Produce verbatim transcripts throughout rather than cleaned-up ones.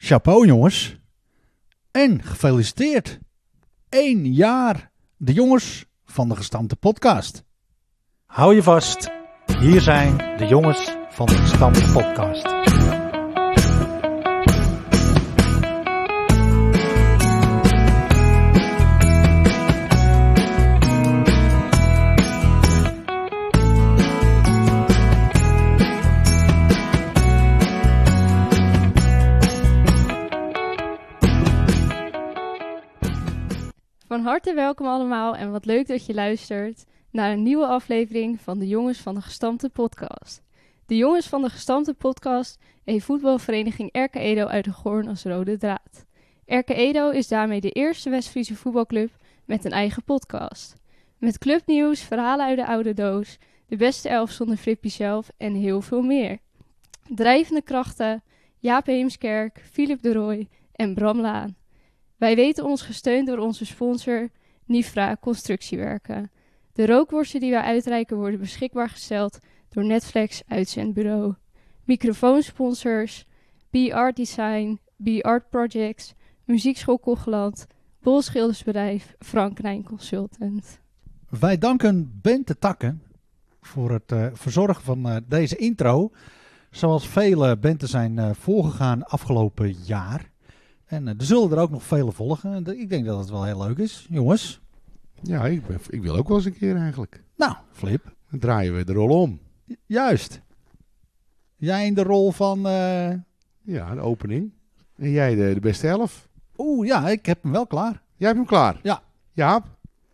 Chapeau jongens. En gefeliciteerd. Eén jaar de jongens van de Gestampte podcast. Hou je vast. Hier zijn de jongens van de Gestampte podcast. Van harte welkom allemaal en wat leuk dat je luistert naar een nieuwe aflevering van de Jongens van de Gestampte podcast. De Jongens van de Gestampte podcast heeft voetbalvereniging R K Edo uit de Goorn als rode draad. R K Edo is daarmee de eerste West-Friese voetbalclub met een eigen podcast. Met clubnieuws, verhalen uit de oude doos, de beste elf zonder Frippie zelf en heel veel meer. Drijvende krachten, Jaap Heemskerk, Philip de Rooij en Bram Laan. Wij weten ons gesteund door onze sponsor Nifra Constructiewerken. De rookworsten die wij uitreiken worden beschikbaar gesteld door Netflix Uitzendbureau. Microfoonsponsors, B-Art Design, B-Art Projects, Muziekschool Kocheland, Bol Schildersbedrijf, Frank Nijn Consultant. Wij danken Bente Takken voor het uh, verzorgen van uh, deze intro. Zoals vele Bente zijn uh, voorgegaan afgelopen jaar. En uh, er zullen er ook nog vele volgen. Ik denk dat het wel heel leuk is, jongens. Ja, ik, ben, ik wil ook wel eens een keer eigenlijk. Nou, Flip. Dan draaien we de rol om. Juist. Jij in de rol van... Uh... Ja, de opening. En jij de, de beste elf. Oeh, ja, ik heb hem wel klaar. Jij hebt hem klaar? Ja. Jaap?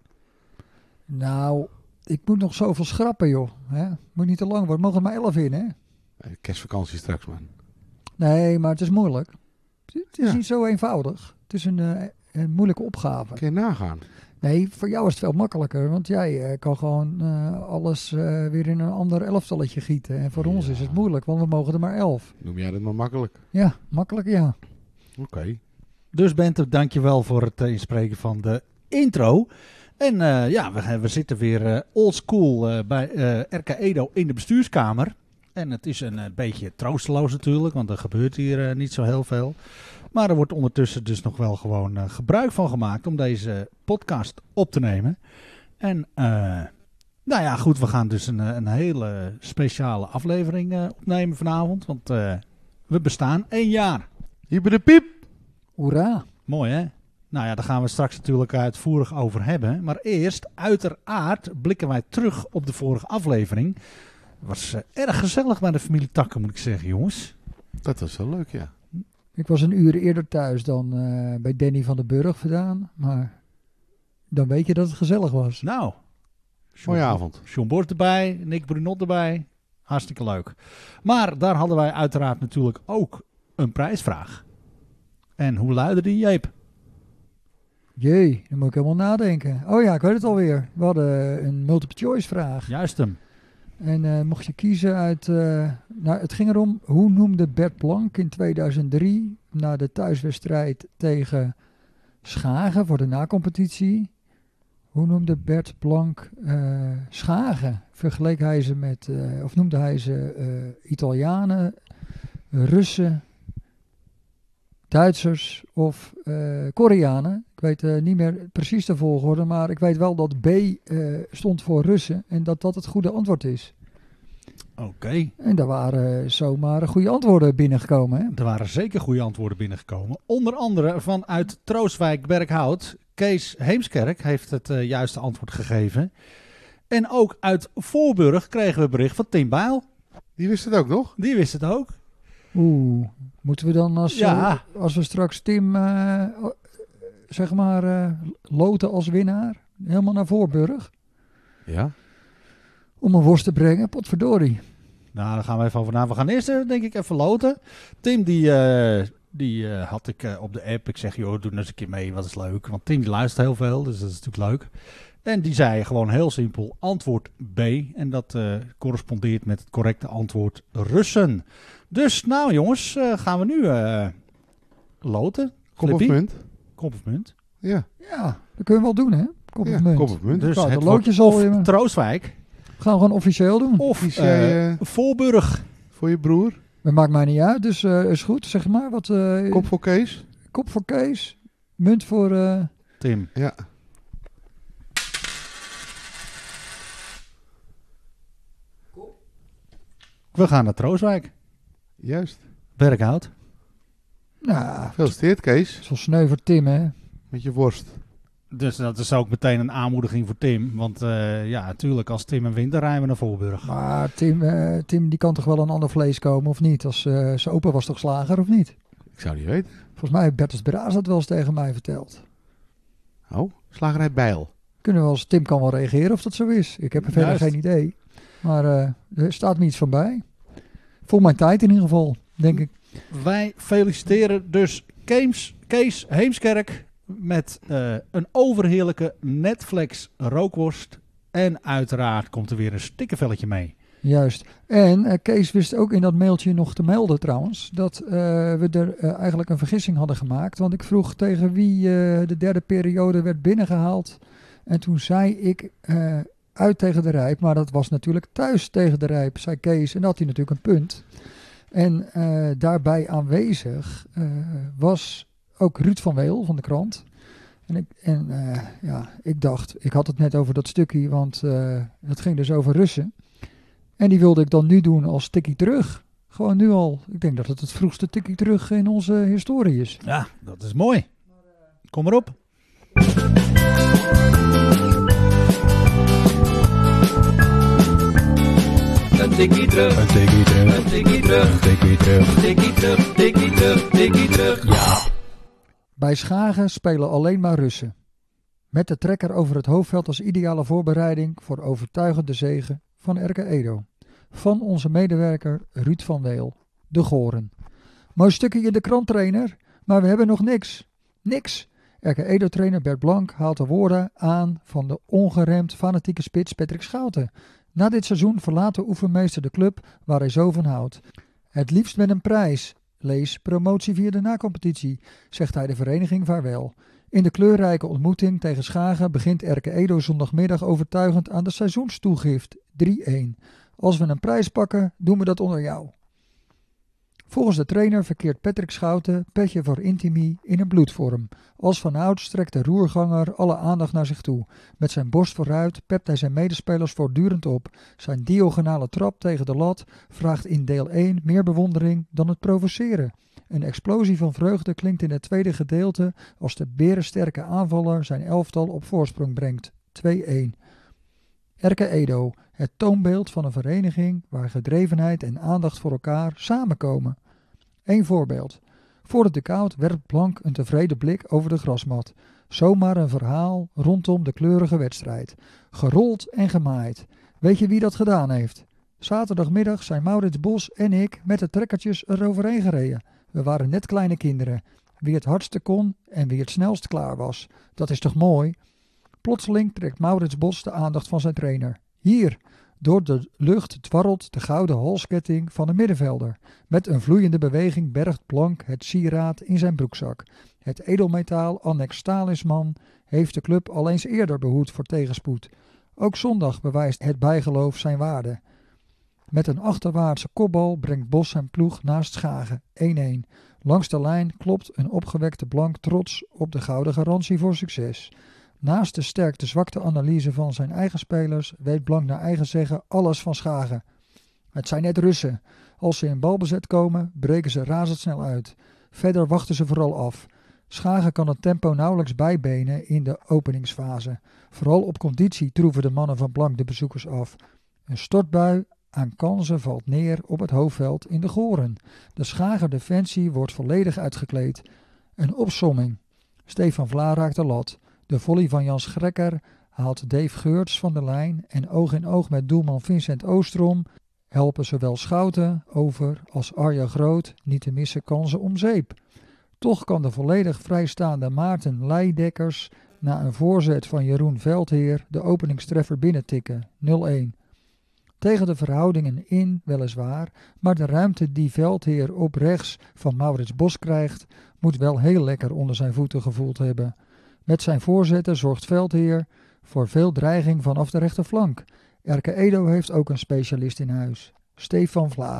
Nou, ik moet nog zoveel schrappen, joh. Hè? Moet niet te lang worden. Mogen er maar elf in, hè? Kerstvakantie straks, man. Nee, maar het is moeilijk. Het is Ja. niet zo eenvoudig. Het is een, uh, een moeilijke opgave. Kun je nagaan? Nee, voor jou is het veel makkelijker. Want jij uh, kan gewoon uh, alles uh, weer in een ander elftalletje gieten. En voor Ja. ons is het moeilijk, want we mogen er maar elf. Noem jij dat maar makkelijk? Ja, makkelijk, ja. Oké. Okay. Dus Bente, dankjewel voor het uh, inspreken van de intro. En uh, ja, we, we zitten weer uh, oldschool uh, bij uh, R K Edo in de bestuurskamer. En het is een uh, beetje troosteloos natuurlijk, want er gebeurt hier uh, niet zo heel veel. Maar er wordt ondertussen dus nog wel gewoon uh, gebruik van gemaakt om deze podcast op te nemen. En uh, nou ja, goed, we gaan dus een, een hele speciale aflevering uh, opnemen vanavond. Want uh, we bestaan één jaar. Hier bij de piep. Hoera. Mooi hè? Nou ja, daar gaan we straks natuurlijk uitvoerig over hebben. Maar eerst, uiteraard, blikken wij terug op de vorige aflevering. Het was uh, erg gezellig bij de familie Takken, moet ik zeggen, jongens. Dat was wel leuk, ja. Ik was een uur eerder thuis dan uh, bij Danny van den Burg vandaan. Maar dan weet je dat het gezellig was. Nou, Mooie avond. John Bos erbij, Nick Brunot erbij. Hartstikke leuk. Maar daar hadden wij uiteraard natuurlijk ook een prijsvraag. En hoe luidde die, Jeep? Jee, dan moet ik helemaal nadenken. Oh ja, ik weet het alweer. We hadden een multiple choice vraag. Juist hem. En uh, mocht je kiezen uit... Uh, nou, het ging erom, hoe noemde Bert Plank in tweeduizend drie... na de thuiswedstrijd tegen Schagen voor de nacompetitie... Hoe noemde Bert Plank uh, Schagen? Vergeleek hij ze met... Uh, of noemde hij ze uh, Italianen, Russen, Duitsers of uh, Koreanen? Ik weet uh, niet meer precies de volgorde, maar ik weet wel dat B uh, stond voor Russen en dat dat het goede antwoord is. Oké. Okay. En daar waren zomaar goede antwoorden binnengekomen. Hè? Er waren zeker goede antwoorden binnengekomen. Onder andere vanuit Troostwijk-Berkhout. Kees Heemskerk heeft het uh, juiste antwoord gegeven. En ook uit Voorburg kregen we bericht van Tim Bijl. Die wist het ook nog? Die wist het ook. Oeh, moeten we dan als, ja. uh, als we straks Tim, uh, zeg maar, uh, loten als winnaar, helemaal naar Voorburg? Ja. Om een worst te brengen, potverdorie. Nou, daar gaan we even over na. We gaan eerst uh, denk ik even loten. Tim die, uh, die uh, had ik uh, op de app. Ik zeg, joh, doe nou eens een keer mee, wat is leuk. Want Tim die luistert heel veel, dus dat is natuurlijk leuk. En die zei gewoon heel simpel antwoord B. En dat uh, correspondeert met het correcte antwoord Russen. Dus nou jongens, uh, gaan we nu uh, loten. Kop of munt? Kop of munt. Ja. Ja, dat kunnen we wel doen hè. Kop ja, of munt. Kop of munt. Dus nou, het de loodjes al Troostwijk. Gaan we gewoon officieel doen. Of jij, uh, uh, Voorburg. Voor je broer? Dat maakt mij niet uit, dus uh, is goed. Zeg maar. Wat, uh, Kop voor Kees. Kop voor Kees. Munt voor... Uh... Tim. Ja. We gaan naar Troostwijk. Juist. Werkhout. Nou, Gefeliciteerd, Kees. zo sneu voor Tim, hè. Met je worst. Dus dat is ook meteen een aanmoediging voor Tim. Want uh, ja, natuurlijk, als Tim een wint, dan rijden we naar Voorburg. Maar Tim, uh, Tim die kan toch wel een ander vlees komen, of niet? Als uh, zijn opa was toch slager, of niet? Ik zou niet weten. Volgens mij heeft Bertus Braas dat wel eens tegen mij verteld. Oh, slagerij Bijl. Kunnen we wel eens, Tim kan wel reageren of dat zo is. Ik heb er verder Juist. geen idee. Maar uh, er staat me iets van bij. Voor mijn tijd in ieder geval, denk ik. Wij feliciteren dus Kees, Kees Heemskerk met uh, een overheerlijke Netflix rookworst. En uiteraard komt er weer een stikkervelletje mee. Juist. En uh, Kees wist ook in dat mailtje nog te melden trouwens, dat uh, we er uh, eigenlijk een vergissing hadden gemaakt. Want ik vroeg tegen wie uh, de derde periode werd binnengehaald. En toen zei ik uh, uit tegen de Rijp, maar dat was natuurlijk thuis tegen de Rijp, zei Kees. En dat had hij natuurlijk een punt. En uh, daarbij aanwezig uh, was ook Ruud van Weel van de krant. En, ik, en uh, ja, ik dacht, ik had het net over dat stukje, want uh, het ging dus over Russen. En die wilde ik dan nu doen als tikkie terug. Gewoon nu al. Ik denk dat het het vroegste tikkie terug in onze historie is. Ja, dat is mooi. Kom erop. Een tikkie terug, een tikkie terug, een tikkie terug, een tikkie terug, een tikkie terug, tikkie terug, tikkie terug. Ja. Bij Schagen spelen alleen maar Russen. Met de trekker over het hoofdveld als ideale voorbereiding voor overtuigende zege van R K Edo. Van onze medewerker Ruud van Weel, de Goren. Mooi stukje in de krant, trainer, maar we hebben nog niks. Niks. R K Edo-trainer Bert Blank haalt de woorden aan van de ongeremd fanatieke spits Patrick Schouten. Na dit seizoen verlaat de oefenmeester de club waar hij zo van houdt. Het liefst met een prijs. Lees promotie via de nacompetitie, zegt hij de vereniging vaarwel. In de kleurrijke ontmoeting tegen Schagen begint R K Edo zondagmiddag overtuigend aan de seizoenstoegift drie-een. Als we een prijs pakken, doen we dat onder jou. Volgens de trainer verkeert Patrick Schouten, petje voor Intimi, in een bloedvorm. Als vanouds strekt de roerganger alle aandacht naar zich toe. Met zijn borst vooruit pept hij zijn medespelers voortdurend op. Zijn diagonale trap tegen de lat vraagt in deel één meer bewondering dan het provoceren. Een explosie van vreugde klinkt in het tweede gedeelte als de berensterke aanvaller zijn elftal op voorsprong brengt. twee-een. R K Edo, het toonbeeld van een vereniging waar gedrevenheid en aandacht voor elkaar samenkomen. Eén voorbeeld. Voor het dugout werpt Blank een tevreden blik over de grasmat. Zomaar een verhaal rondom de kleurige wedstrijd. Gerold en gemaaid. Weet je wie dat gedaan heeft? Zaterdagmiddag zijn Maurits Bos en ik met de trekkertjes eroverheen gereden. We waren net kleine kinderen. Wie het hardste kon en wie het snelst klaar was. Dat is toch mooi? Plotseling trekt Maurits Bos de aandacht van zijn trainer. Hier, door de lucht dwarrelt de gouden halsketting van de middenvelder. Met een vloeiende beweging bergt Blank het sieraad in zijn broekzak. Het edelmetaal annex talisman heeft de club al eens eerder behoed voor tegenspoed. Ook zondag bewijst het bijgeloof zijn waarde. Met een achterwaartse kopbal brengt Bos zijn ploeg naast Schagen, één-een. Langs de lijn klopt een opgewekte Blank trots op de gouden garantie voor succes. Naast de sterkte-zwakte-analyse van zijn eigen spelers weet Blank naar eigen zeggen alles van Schagen. Het zijn net Russen. Als ze in balbezit komen, breken ze razendsnel uit. Verder wachten ze vooral af. Schagen kan het tempo nauwelijks bijbenen in de openingsfase. Vooral op conditie troeven de mannen van Blank de bezoekers af. Een stortbui aan kansen valt neer op het hoofdveld in de Goren. De Schager defensie wordt volledig uitgekleed. Een opsomming. Stefan Vlaar raakt de lat. De volley van Jan Schrekker haalt Dave Geurts van de lijn en oog in oog met doelman Vincent Oostrom helpen zowel Schouten over als Arja Groot niet te missen kansen om zeep. Toch kan de volledig vrijstaande Maarten Leidekkers na een voorzet van Jeroen Veldheer de openingstreffer binnentikken, nul-een. Tegen de verhoudingen in, weliswaar, maar de ruimte die Veldheer op rechts van Maurits Bos krijgt, moet wel heel lekker onder zijn voeten gevoeld hebben. Met zijn voorzetten zorgt Veldheer voor veel dreiging vanaf de rechterflank. R K Edo heeft ook een specialist in huis, Stefan Vlaar.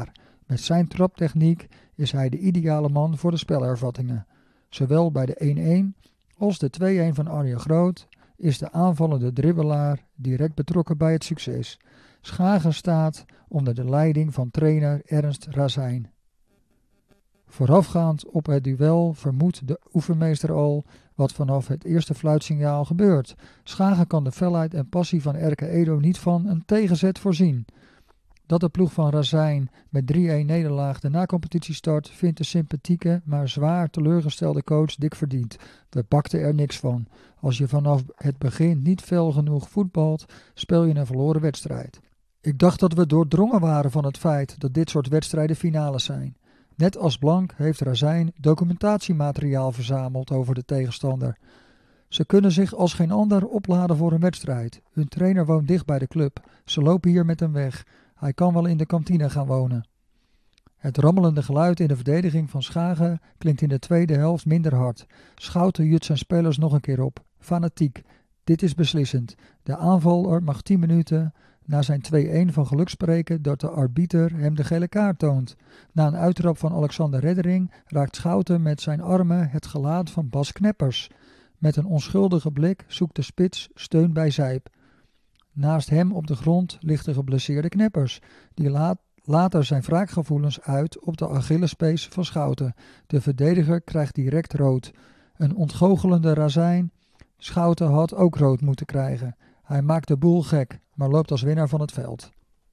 Met zijn traptechniek is hij de ideale man voor de spelervattingen. Zowel bij de één-één als de twee-één van Arjen Groot is de aanvallende dribbelaar direct betrokken bij het succes. Schagen staat onder de leiding van trainer Ernst Razijn. Voorafgaand op het duel vermoedt de oefenmeester al wat vanaf het eerste fluitsignaal gebeurt. Schagen kan de felheid en passie van R K Edo niet van een tegenzet voorzien. Dat de ploeg van Razijn met drie-één nederlaag de na-competitie start, vindt de sympathieke, maar zwaar teleurgestelde coach dik verdiend. We bakten er niks van. Als je vanaf het begin niet fel genoeg voetbalt, speel je een verloren wedstrijd. Ik dacht dat we doordrongen waren van het feit dat dit soort wedstrijden finales zijn. Net als Blank heeft Razijn documentatiemateriaal verzameld over de tegenstander. Ze kunnen zich als geen ander opladen voor een wedstrijd. Hun trainer woont dicht bij de club. Ze lopen hier met hem weg. Hij kan wel in de kantine gaan wonen. Het rammelende geluid in de verdediging van Schagen klinkt in de tweede helft minder hard. Schouten jut zijn spelers nog een keer op. Fanatiek. Dit is beslissend. De aanvaller mag tien minuten na zijn twee-één van geluk spreken dat de arbiter hem de gele kaart toont. Na een uittrap van Alexander Reddering raakt Schouten met zijn armen het gelaat van Bas Kneppers. Met een onschuldige blik zoekt de spits steun bij Zijp. Naast hem op de grond ligt de geblesseerde Kneppers. Die laat later zijn wraakgevoelens uit op de Achillespees van Schouten. De verdediger krijgt direct rood. Een ontgoochelende Razijn. Schouten had ook rood moeten krijgen. Hij maakt de boel gek, maar loopt als winnaar van het veld.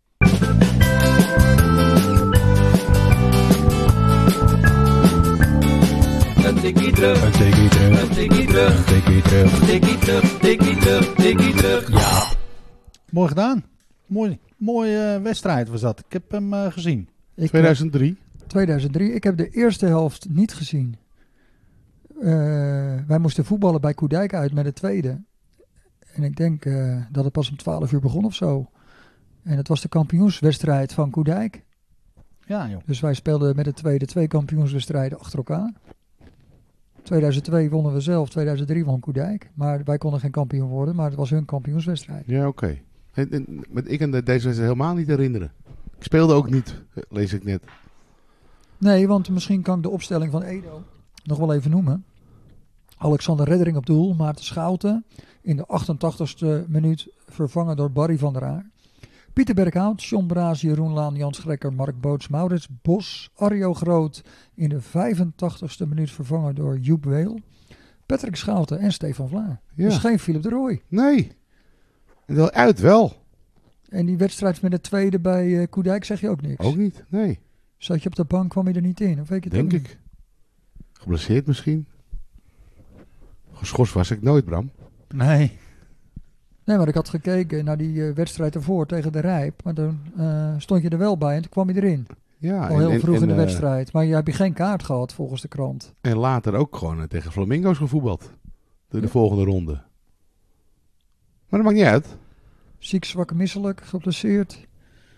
Een tikkie terug, een tikkie terug, een tikkie terug, een tikkie terug, een tikkie terug, tikkie terug, tikkie terug. Ja. Mooi gedaan. Mooi, mooie uh, wedstrijd was dat. Ik heb hem uh, gezien. Ik, tweeduizend drie. tweeduizend drie. Ik heb de eerste helft niet gezien. Uh, wij moesten voetballen bij Koedijk uit met de tweede. En ik denk uh, dat het pas om twaalf uur begon of zo. En het was de kampioenswedstrijd van Koedijk. Ja, joh. Dus wij speelden met de tweede twee kampioenswedstrijden achter elkaar. tweeduizend twee wonnen we zelf, tweeduizend drie won Koedijk. Maar wij konden geen kampioen worden, maar het was hun kampioenswedstrijd. Ja, oké. Okay. En, en, met ik kan deze wedstrijd helemaal niet herinneren. Ik speelde ook niet, lees ik net. Nee, want misschien kan ik de opstelling van Edo nog wel even noemen. Alexander Reddering op doel, Maarten Schouten in de achtentachtigste minuut vervangen door Barry van der Aar. Pieter Berghout, John Braas, Jeroen Laan, Jan Schrekker, Mark Boots, Maurits Bos, Arjo Groot in de vijfentachtigste minuut vervangen door Joep Weel. Patrick Schouten en Stefan Vlaar. Ja. Dus geen Philip de Rooij. Nee. En wel uit wel. En die wedstrijd met de tweede bij uh, Koedijk zeg je ook niks? Ook niet, nee. Zat je op de bank, kwam je er niet in? Of weet je het Denk ook ik. niet? Geblesseerd misschien. Geschorst was ik nooit, Bram. Nee. Nee, maar ik had gekeken naar die uh, wedstrijd ervoor tegen de Rijp. Maar toen uh, stond je er wel bij en toen kwam je erin. Ja, Al heel en, vroeg en, in de uh, wedstrijd. Maar je hebt geen kaart gehad volgens de krant. En later ook gewoon uh, tegen Flamingo's gevoetbald. De, de volgende ronde. Maar dat maakt niet uit. Ziek, zwak, misselijk, geblesseerd.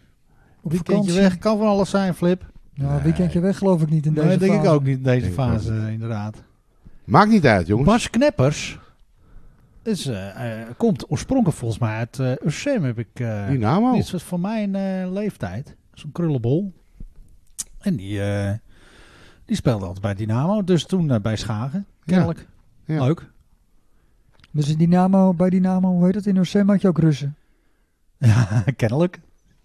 Op Weekendje vakantie. weg, kan van alles zijn, Flip. Nou, Nee. weekendje weg geloof ik niet in deze Nee, denk fase. ik ook niet in deze Denk ik fase, ook niet. uh, inderdaad. Maakt niet uit, jongens. Bas Kneppers is, uh, uh, komt oorspronkelijk volgens mij uit uh, U S M, heb ik... Uh, Dynamo. Dit was voor mijn uh, leeftijd. Zo'n krullenbol. En die, uh, die speelde altijd bij Dynamo. Dus toen uh, bij Schagen, kennelijk. Ja. Leuk. Dus in Dynamo, bij Dynamo, hoe heet het? In U S M had je ook Russen. Ja, kennelijk.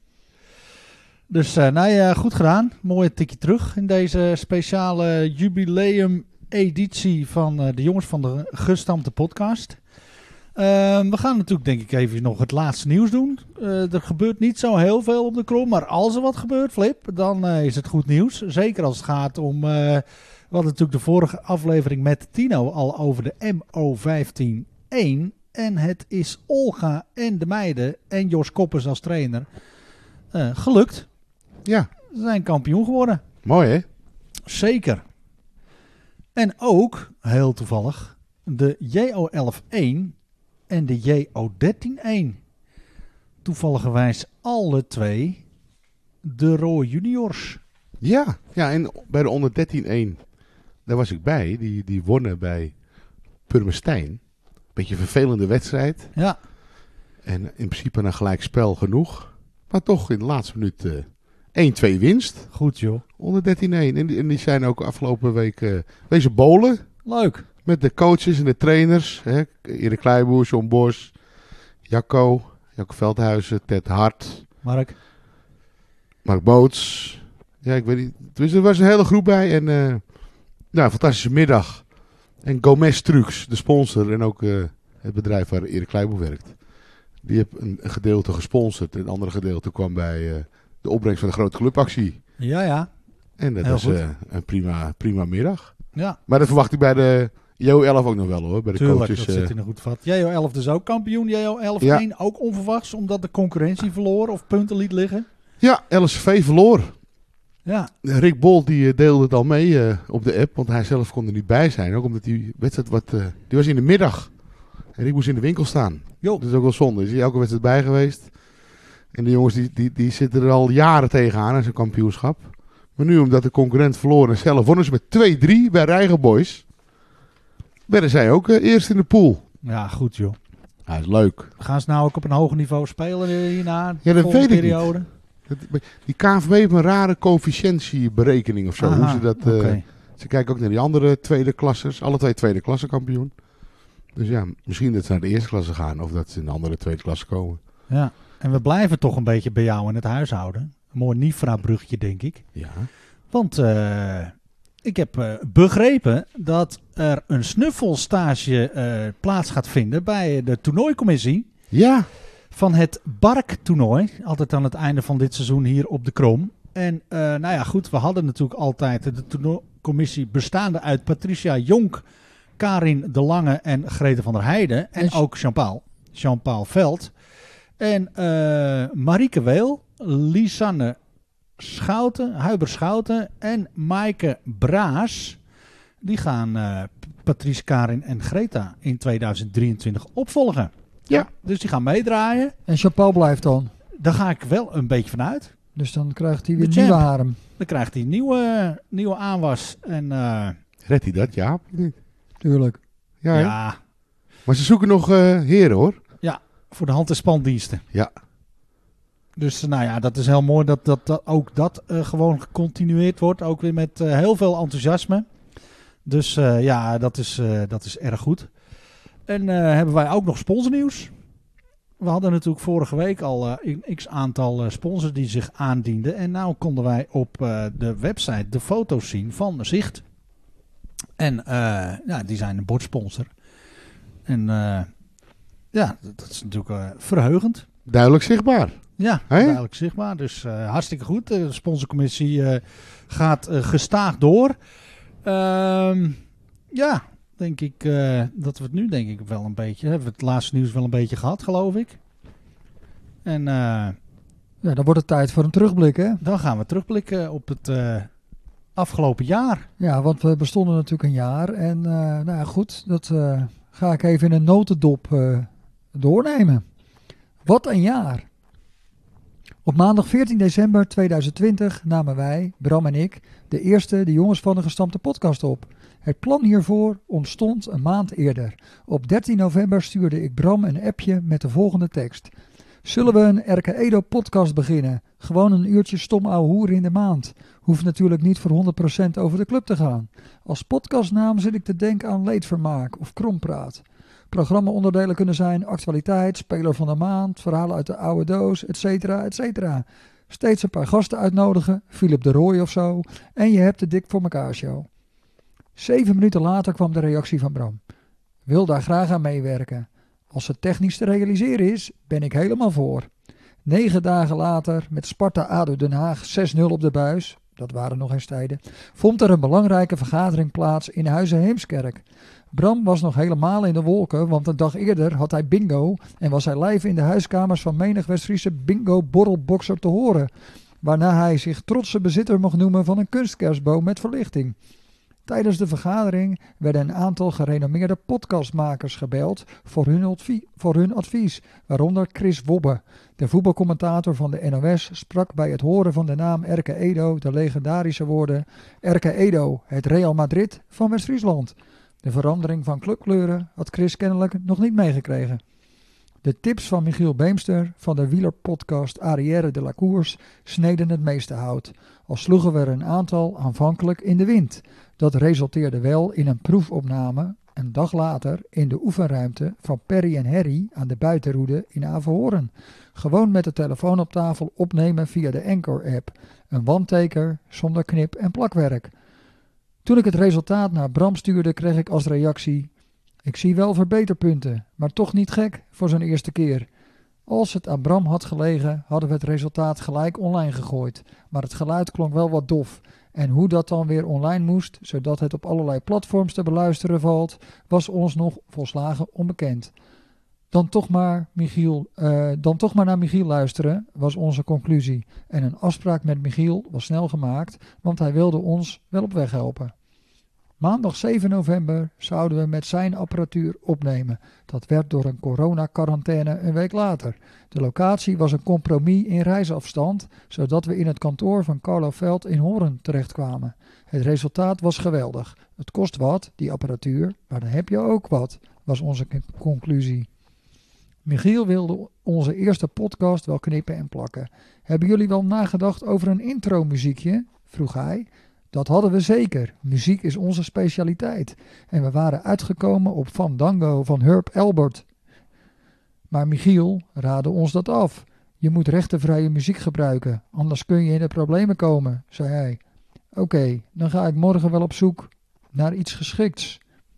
Dus uh, nou ja, goed gedaan. Mooi tikje terug in deze speciale jubileum editie van uh, de jongens van de Gestampte podcast. Uh, we gaan natuurlijk denk ik even nog het laatste nieuws doen. Uh, er gebeurt niet zo heel veel op de krom, maar als er wat gebeurt, Flip, dan uh, is het goed nieuws. Zeker als het gaat om, uh, we hadden natuurlijk de vorige aflevering met Tino al over de M O vijftien één. En het is Olga en de meiden en Jos Koppers als trainer uh, gelukt. Ja, Ze zijn kampioen geworden. mooi hè? Zeker. En ook, heel toevallig, de J O elf één en de J O dertien één. Toevalligerwijs alle twee de Rooi juniors. Ja, ja, en bij de onder dertien één, daar was ik bij. Die, die wonnen bij Purmerstein. Beetje een vervelende wedstrijd. Ja, En in principe een gelijk spel genoeg. Maar toch in de laatste minuut uh, één twee winst. Goed joh. Onder dertien één. En die, en die zijn ook afgelopen week uh, wezen bowlen. Leuk. Met de coaches en de trainers. Hè? Erik Kleiboer, John Bos, Jacco, Jacco Veldhuizen, Ted Hart, Mark. Mark Boots. Ja, ik weet niet. Dus er was een hele groep bij. En uh, nou, fantastische middag. En Gomez Trucks, de sponsor en ook uh, het bedrijf waar Erik Kleiboer werkt. Die heeft een, een gedeelte gesponsord. En het andere gedeelte kwam bij uh, de opbrengst van de grote clubactie. Ja, ja. En dat Heel was goed. uh, een prima, prima middag. Ja, Maar dat verwacht ik bij de J O elf ook nog wel hoor. Bij de tuurlijk. coaches. Dat uh, zit in een goed vat. J O elf dus ook kampioen. J O elf Ja. één ook onverwachts, omdat de concurrentie verloor of punten liet liggen. Ja, L S V verloor. Ja, Rick Bol die uh, deelde het al mee uh, op de app. Want hij zelf kon er niet bij zijn. Ook omdat die wedstrijd wat... Uh, die was in de middag. En Rick moest in de winkel staan. joh. Dat is ook wel zonde. Is hij elke wedstrijd bij geweest. En de jongens die, die, die zitten er al jaren tegenaan aan zijn kampioenschap. Maar nu omdat de concurrent verloor en zelf wonnen ze met twee drie bij Reiger Boys. Werden zij ook uh, eerst in de pool. Ja, goed joh. Ja, is leuk. Gaan ze nou ook op een hoger niveau spelen hierna? Ja, dat volgende weet ik niet. periode? Die K N V B heeft een rare coëfficiëntieberekening of zo. Aha, Hoe ze dat... Uh, oké. Ze kijken ook naar die andere tweede klassers. Alle twee tweede klasse kampioen. Dus ja, misschien dat ze naar de eerste klasse gaan. Of dat ze in de andere tweede klasse komen. Ja, en we blijven toch een beetje bij jou in het huishouden. Een mooi Nifra-bruggetje, denk ik. Ja. Want uh, ik heb uh, begrepen dat er een snuffelstage uh, plaats gaat vinden bij de toernooicommissie Ja. van het Bark-toernooi. Altijd aan het einde van dit seizoen hier op de Krom. En uh, nou ja, goed, we hadden natuurlijk altijd de toernooicommissie bestaande uit Patricia Jonk, Karin de Lange en Grete van der Heijden. En En ook Jean-Paul, Jean-Paul Veld. En uh, Marieke Weel, Lisanne Schouten, Huiber Schouten en Maaike Braas. Die gaan uh, Patrice, Karin en Greta in tweeduizend drieëntwintig opvolgen. Ja. Dus die gaan meedraaien. En Chappal blijft dan. Daar ga ik wel een beetje van uit. Dus dan krijgt hij weer De een nieuwe champ. harem. Dan krijgt hij nieuwe, nieuwe aanwas. En uh, Redt hij dat? Ja. Tuurlijk. Ja, ja, ja. Maar ze zoeken nog uh, heren hoor. voor de hand- en spandiensten. Ja. Dus uh, nou ja, dat is heel mooi dat, dat, dat ook dat uh, gewoon gecontinueerd wordt. Ook weer met uh, heel veel enthousiasme. Dus uh, ja, dat is, uh, dat is erg goed. En uh, hebben wij ook nog sponsornieuws. We hadden natuurlijk vorige week al uh, een x-aantal uh, sponsors die zich aandienden. En nou konden wij op uh, de website de foto's zien van Zicht. En uh, ja, die zijn een bordsponsor. En uh, ja, dat, dat is natuurlijk uh, verheugend. Duidelijk zichtbaar. Ja, Hè? duidelijk zichtbaar. Dus uh, hartstikke goed. De sponsorcommissie uh, gaat uh, gestaag door. Ehm ja, denk ik uh, dat we het nu denk ik wel een beetje... Hebben we het laatste nieuws wel een beetje gehad, geloof ik. En uh, Ja, dan wordt het tijd voor een terugblik, hè? dan gaan we terugblikken op het uh, afgelopen jaar. Ja, want we bestonden natuurlijk een jaar. En uh, nou ja, goed, dat uh, ga ik even in een notendop uh, doornemen. Wat een jaar. Op maandag veertien december tweeduizend twintig namen wij, Bram en ik, de eerste De Jongens van de Gestampte podcast op. Het plan hiervoor ontstond een maand eerder. Op dertien november stuurde ik Bram een appje met de volgende tekst. Zullen we een R K Edo podcast beginnen? Gewoon een uurtje stom ouwe hoeren in de maand. Hoeft natuurlijk niet voor honderd procent over de club te gaan. Als podcastnaam zit ik te denken aan Leedvermaak of Krompraat. Programma-onderdelen kunnen zijn actualiteit, speler van de maand, verhalen uit de oude doos, et cetera, et cetera. Steeds een paar gasten uitnodigen, Philip de Rooij of zo, en je hebt de Dik voor elkaar show. Zeven minuten later kwam de reactie van Bram. Wil daar graag aan meewerken. Als het technisch te realiseren is, ben ik helemaal voor. Negen dagen later, met Sparta A D O Den Haag zes nul op de buis, dat waren nog eens tijden, vond er een belangrijke vergadering plaats in Huizen Heemskerk. Bram was nog helemaal in de wolken, want een dag eerder had hij bingo en was hij live in de huiskamers van menig West-Friese bingo-borrelboxer te horen, waarna hij zich trotse bezitter mocht noemen van een kunstkerstboom met verlichting. Tijdens de vergadering werden een aantal gerenommeerde podcastmakers gebeld voor hun, advie- voor hun advies, waaronder Chris Wobbe. De voetbalcommentator van de N O S sprak bij het horen van de naam R K Edo de legendarische woorden: R K Edo, het Real Madrid van West-Friesland. De verandering van clubkleuren had Chris kennelijk nog niet meegekregen. De tips van Michiel Beemster van de wielerpodcast Arrière de la Course sneden het meeste hout. Al sloegen we er een aantal aanvankelijk in de wind. Dat resulteerde wel in een proefopname een dag later in de oefenruimte van Perry en Harry aan de buitenroede in Averhoorn. Gewoon met de telefoon op tafel opnemen via de Anchor-app. Een one-taker zonder knip- en plakwerk. Toen ik het resultaat naar Bram stuurde, kreeg ik als reactie: ik zie wel verbeterpunten, maar toch niet gek voor zo'n eerste keer. Als het aan Bram had gelegen, hadden we het resultaat gelijk online gegooid. Maar het geluid klonk wel wat dof. En hoe dat dan weer online moest, zodat het op allerlei platforms te beluisteren valt, was ons nog volslagen onbekend. Dan toch maar, Michiel, uh, dan toch maar naar Michiel luisteren, was onze conclusie. En een afspraak met Michiel was snel gemaakt, want hij wilde ons wel op weg helpen. Maandag zeven november zouden we met zijn apparatuur opnemen. Dat werd door een coronacarantaine een week later. De locatie was een compromis in reisafstand, zodat we in het kantoor van Carlo Veld in Hoorn terechtkwamen. Het resultaat was geweldig. Het kost wat, die apparatuur, maar dan heb je ook wat, was onze c- conclusie. Michiel wilde onze eerste podcast wel knippen en plakken. Hebben jullie wel nagedacht over een intro-muziekje? Vroeg hij. Dat hadden we zeker. Muziek is onze specialiteit. En we waren uitgekomen op Fandango van Herb Elbert. Maar Michiel raadde ons dat af. Je moet rechtenvrije muziek gebruiken, anders kun je in de problemen komen, zei hij. Oké, okay, dan ga ik morgen wel op zoek naar iets geschikts,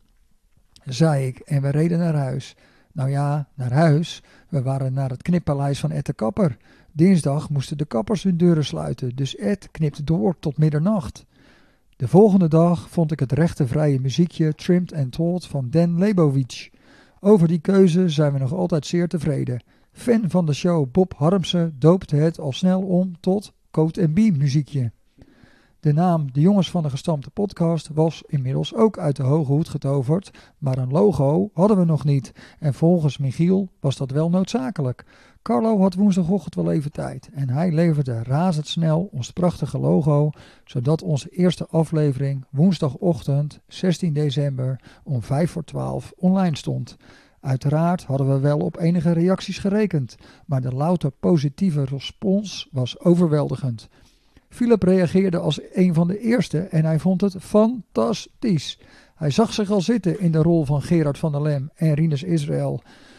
zei ik en we reden naar huis. Nou ja, naar huis. We waren naar het knippaleis van Ed de Kapper. Dinsdag moesten de kappers hun deuren sluiten, dus Ed knipte door tot middernacht. De volgende dag vond ik het rechtenvrije muziekje Trimmed and Told van Dan Lebowitz. Over die keuze zijn we nog altijd zeer tevreden. Fan van de show Bob Harmsen doopte het al snel om tot Coat and Bee muziekje. De naam De Jongens van de Gestampte Podcast was inmiddels ook uit de hoge hoed getoverd, maar een logo hadden we nog niet en volgens Michiel was dat wel noodzakelijk. Carlo had woensdagochtend wel even tijd en hij leverde razendsnel ons prachtige logo, zodat onze eerste aflevering woensdagochtend zestien december om vijf voor twaalf online stond. Uiteraard hadden we wel op enige reacties gerekend, maar de louter positieve respons was overweldigend. Philip reageerde als een van de eerste en hij vond het fantastisch. Hij zag zich al zitten in de rol van Gerard van der Lem en Rinus Israël,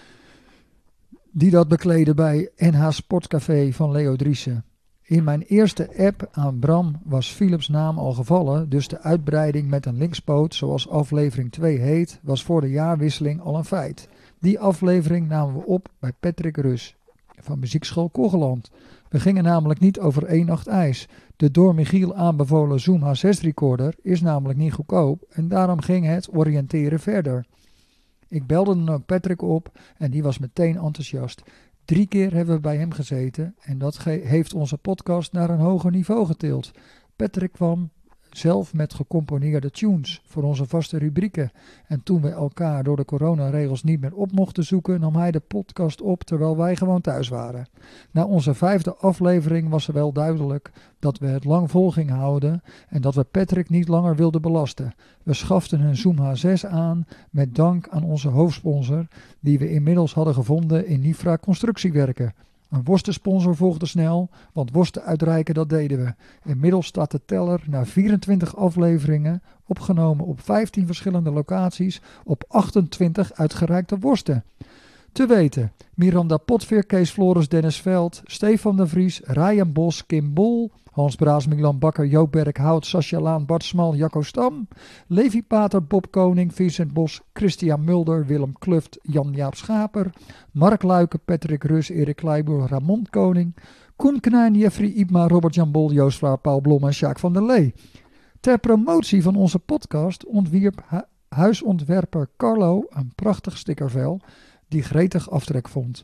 die dat bekleden bij N H Sportcafé van Leo Driessen. In mijn eerste app aan Bram was Philips naam al gevallen, dus de uitbreiding met een linkspoot, zoals aflevering twee heet, was voor de jaarwisseling al een feit. Die aflevering namen we op bij Patrick Rus van Muziekschool Kogeland. We gingen namelijk niet over één nacht ijs. De door Michiel aanbevolen Zoom H zes recorder is namelijk niet goedkoop en daarom ging het oriënteren verder. Ik belde dan ook Patrick op en die was meteen enthousiast. Drie keer hebben we bij hem gezeten en dat ge- heeft onze podcast naar een hoger niveau getild. Patrick kwam zelf met gecomponeerde tunes voor onze vaste rubrieken. En toen we elkaar door de coronaregels niet meer op mochten zoeken, nam hij de podcast op terwijl wij gewoon thuis waren. Na onze vijfde aflevering was er wel duidelijk dat we het lang vol gingen houden en dat we Patrick niet langer wilden belasten. We schaften een Zoom H zes aan met dank aan onze hoofdsponsor die we inmiddels hadden gevonden in Nifra Constructiewerken. Een worstensponsor volgde snel, want worsten uitreiken dat deden we. Inmiddels staat de teller na vierentwintig afleveringen, opgenomen op vijftien verschillende locaties, op achtentwintig uitgereikte worsten. Te weten, Miranda Potveer, Kees Floris, Dennis Veld, Stefan de Vries, Ryan Bos, Kim Bol, Hans Braas, Milan Bakker, Joop Berkhout, Sascha Laan, Bart Smal, Jacco Stam, Levi Pater, Bob Koning, Vincent Bos, Christian Mulder, Willem Kluft, Jan-Jaap Schaper, Mark Luiken, Patrick Rus, Erik Kleiboer, Ramon Koning, Koen Knijn, Jeffrey Ibma, Robert-Jan Bol, Joost Vlaar, Paul Blom en Sjaak van der Lee. Ter promotie van onze podcast ontwierp hu- huisontwerper Carlo een prachtig stickervel die gretig aftrek vond.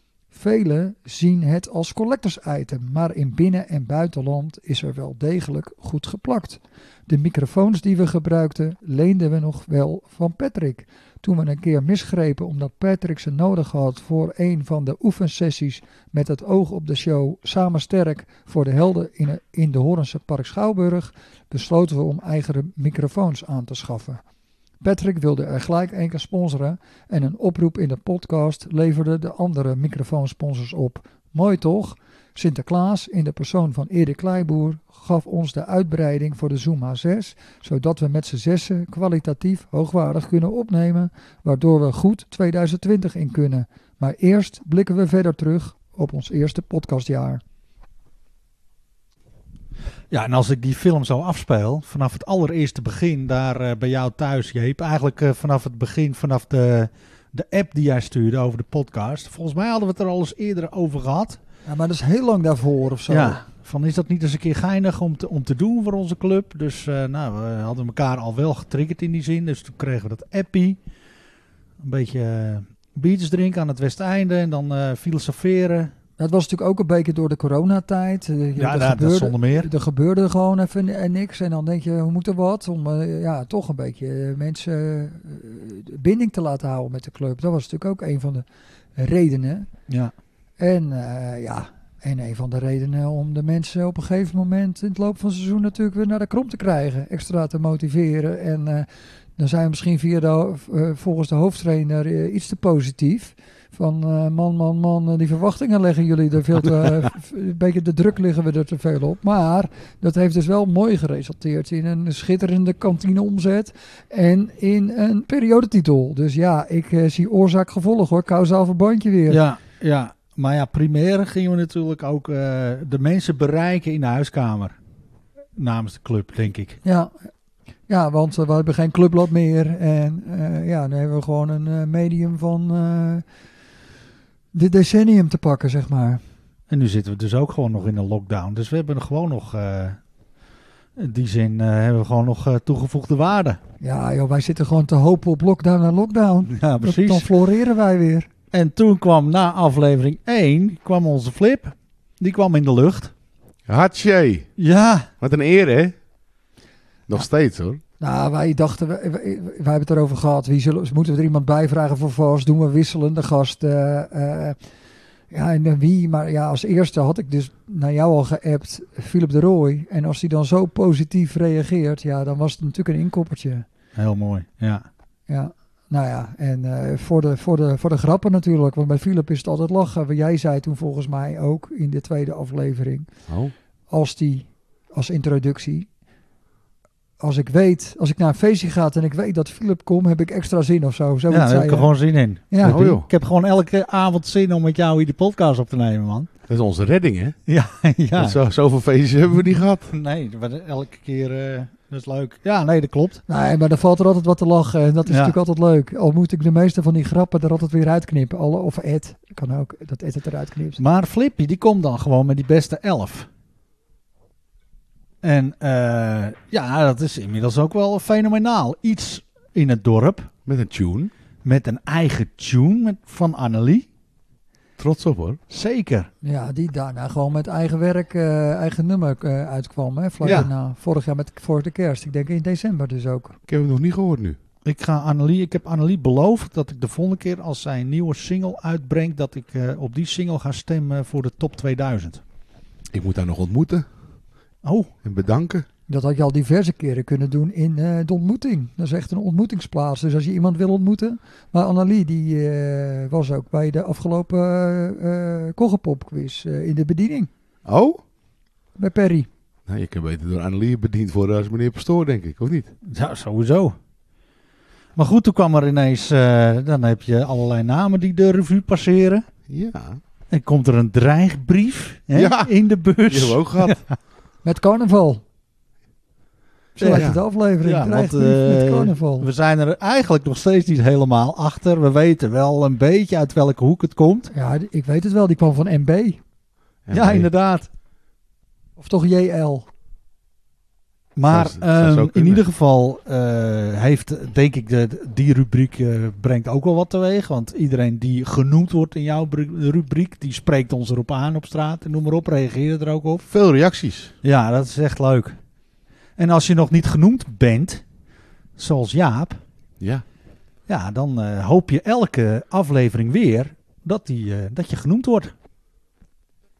Velen zien het als collectors item, maar in binnen- en buitenland is er wel degelijk goed geplakt. De microfoons die we gebruikten leenden we nog wel van Patrick. Toen we een keer misgrepen omdat Patrick ze nodig had voor een van de oefensessies met het oog op de show Samen Sterk voor de helden in, in de Hoornse Park Schouwburg, besloten we om eigen microfoons aan te schaffen. Patrick wilde er gelijk één keer sponsoren en een oproep in de podcast leverde de andere microfoonsponsors op. Mooi toch? Sinterklaas in de persoon van Erik Kleiboer gaf ons de uitbreiding voor de Zoom H zes, zodat we met z'n zessen kwalitatief hoogwaardig kunnen opnemen, waardoor we goed tweeduizend twintig in kunnen. Maar eerst blikken we verder terug op ons eerste podcastjaar. Ja, en als ik die film zo afspeel, vanaf het allereerste begin daar uh, bij jou thuis, Jeep, eigenlijk uh, vanaf het begin, vanaf de, de app die jij stuurde over de podcast. Volgens mij hadden we het er al eens eerder over gehad. Ja, maar dat is heel lang daarvoor of zo. Ja, van is dat niet eens een keer geinig om te, om te doen voor onze club? Dus uh, nou, we hadden elkaar al wel getriggerd in die zin, dus toen kregen we dat appie. Een beetje uh, biertjes drinken aan het Westeinde en dan uh, filosoferen. Dat was natuurlijk ook een beetje door de coronatijd. Uh, Ja, er dat, gebeurde, dat zonder meer. Er gebeurde gewoon even en niks. En dan denk je, we moeten wat om uh, ja, toch een beetje uh, mensen uh, binding te laten houden met de club. Dat was natuurlijk ook een van de redenen. Ja. En uh, ja, en een van de redenen om de mensen op een gegeven moment in het loop van het seizoen natuurlijk weer naar de krom te krijgen. Extra te motiveren. En uh, dan zijn we misschien via de, uh, volgens de hoofdtrainer uh, iets te positief. Van uh, man, man, man, uh, die verwachtingen leggen jullie er veel te... Uh, f- een beetje de druk liggen we er te veel op. Maar dat heeft dus wel mooi geresulteerd in een schitterende kantineomzet en in een periodetitel. Dus ja, ik uh, zie oorzaak-gevolg hoor, kausaal verbandje weer. Ja, ja, maar ja, primair gingen we natuurlijk ook uh, de mensen bereiken in de huiskamer. Namens de club, denk ik. Ja, ja want uh, we hebben geen clubblad meer. En uh, ja, dan hebben we gewoon een uh, medium van uh, de decennium te pakken, zeg maar. En nu zitten we dus ook gewoon nog in een lockdown. Dus we hebben gewoon nog, uh, in die zin uh, hebben we gewoon nog uh, toegevoegde waarde. Ja, joh, wij zitten gewoon te hopen op lockdown en lockdown. Ja, Dat, precies. dan floreren wij weer. En toen kwam na aflevering één, kwam onze Flip. Die kwam in de lucht. Hatsje. Ja, Wat een eer, hè? Nog steeds, hoor. Nou, wij dachten, wij, wij, wij hebben het erover gehad. Wie zullen, moeten we er iemand bij vragen voor vast? Doen we wisselende gasten? Uh, ja, en wie? Maar ja, als eerste had ik dus naar jou al geappt, Philip de Rooij. En als hij dan zo positief reageert, ja, dan was het natuurlijk een inkoppertje. heel mooi. Ja. Ja, nou ja, en uh, voor, de, voor, de, voor de grappen natuurlijk. Want bij Philip is het altijd lachen. Jij zei toen volgens mij ook in de tweede aflevering, Oh. als die, als introductie... Als ik weet, als ik naar een feestje ga en ik weet dat Philip komt, heb ik extra zin of zo. Zo Ja, daar heb ik er gewoon zin in. Ja. Flippy. Oh, joh. Ik heb gewoon elke avond zin om met jou hier de podcast op te nemen, man. Dat is onze redding, hè? Ja, ja. Want Zo, zoveel feestjes hebben we niet gehad. Nee, maar elke keer, uh, dat is leuk. Ja, nee, dat klopt. Nee, maar dan valt er altijd wat te lachen. En dat is Ja. natuurlijk altijd leuk. Al moet ik de meeste van die grappen er altijd weer uitknippen. Alle, of Ed, kan ook, dat Ed het eruit knipt. Maar Flippy, die komt dan gewoon met die beste elf. En uh, ja, dat is inmiddels ook wel fenomenaal. Iets in het dorp Met een tune. met een eigen tune met, van Annelie. Trots op, hoor. Zeker. Ja, die daarna gewoon met eigen werk, uh, eigen nummer uh, uitkwam. Hè, vlak Ja. daarna. Vorig jaar met voor de kerst. Ik denk in december dus ook. Ik heb hem nog niet gehoord nu. Ik, ga Annelie, ik heb Annelie beloofd dat ik de volgende keer als zij een nieuwe single uitbrengt, dat ik uh, op die single ga stemmen voor de top tweeduizend. Ik moet haar nog ontmoeten Oh, en bedanken. Dat had je al diverse keren kunnen doen in uh, de ontmoeting. Dat is echt een ontmoetingsplaats. Dus als je iemand wil ontmoeten. Maar Annelie die uh, was ook bij de afgelopen uh, uh, Koggepop-quiz uh, in de bediening. Oh? Bij Perry. Nou, je kan beter door Annelie bediend worden als meneer Pastoor, denk ik. Of niet? ja, sowieso. Maar goed, toen kwam er ineens, uh, dan heb je allerlei namen die de revue passeren. Ja. En komt er een dreigbrief hè, Ja. in de Die bus. hebben we ook gehad. Met carnaval. Zo Ja. heet het de aflevering. Ja, want, Dreigbrief met uh, carnaval. We zijn er eigenlijk nog steeds niet helemaal achter. We weten wel een beetje uit welke hoek het komt. Ja, d- ik weet het wel. Die kwam van M B. En Ja, nee. inderdaad. Of toch J L. Maar Zou- zou ehm, zo in kunnen. ieder geval uh, heeft, denk ik, de, die rubriek uh, brengt ook wel wat teweeg. Want iedereen die genoemd wordt in jouw bru- rubriek, die spreekt ons erop aan op straat. En noem maar op, reageer er ook op. Veel reacties. Ja, dat is echt leuk. En als je nog niet genoemd bent, zoals Jaap, Ja. ja, dan uh, hoop je elke aflevering weer dat, die, uh, dat je genoemd wordt.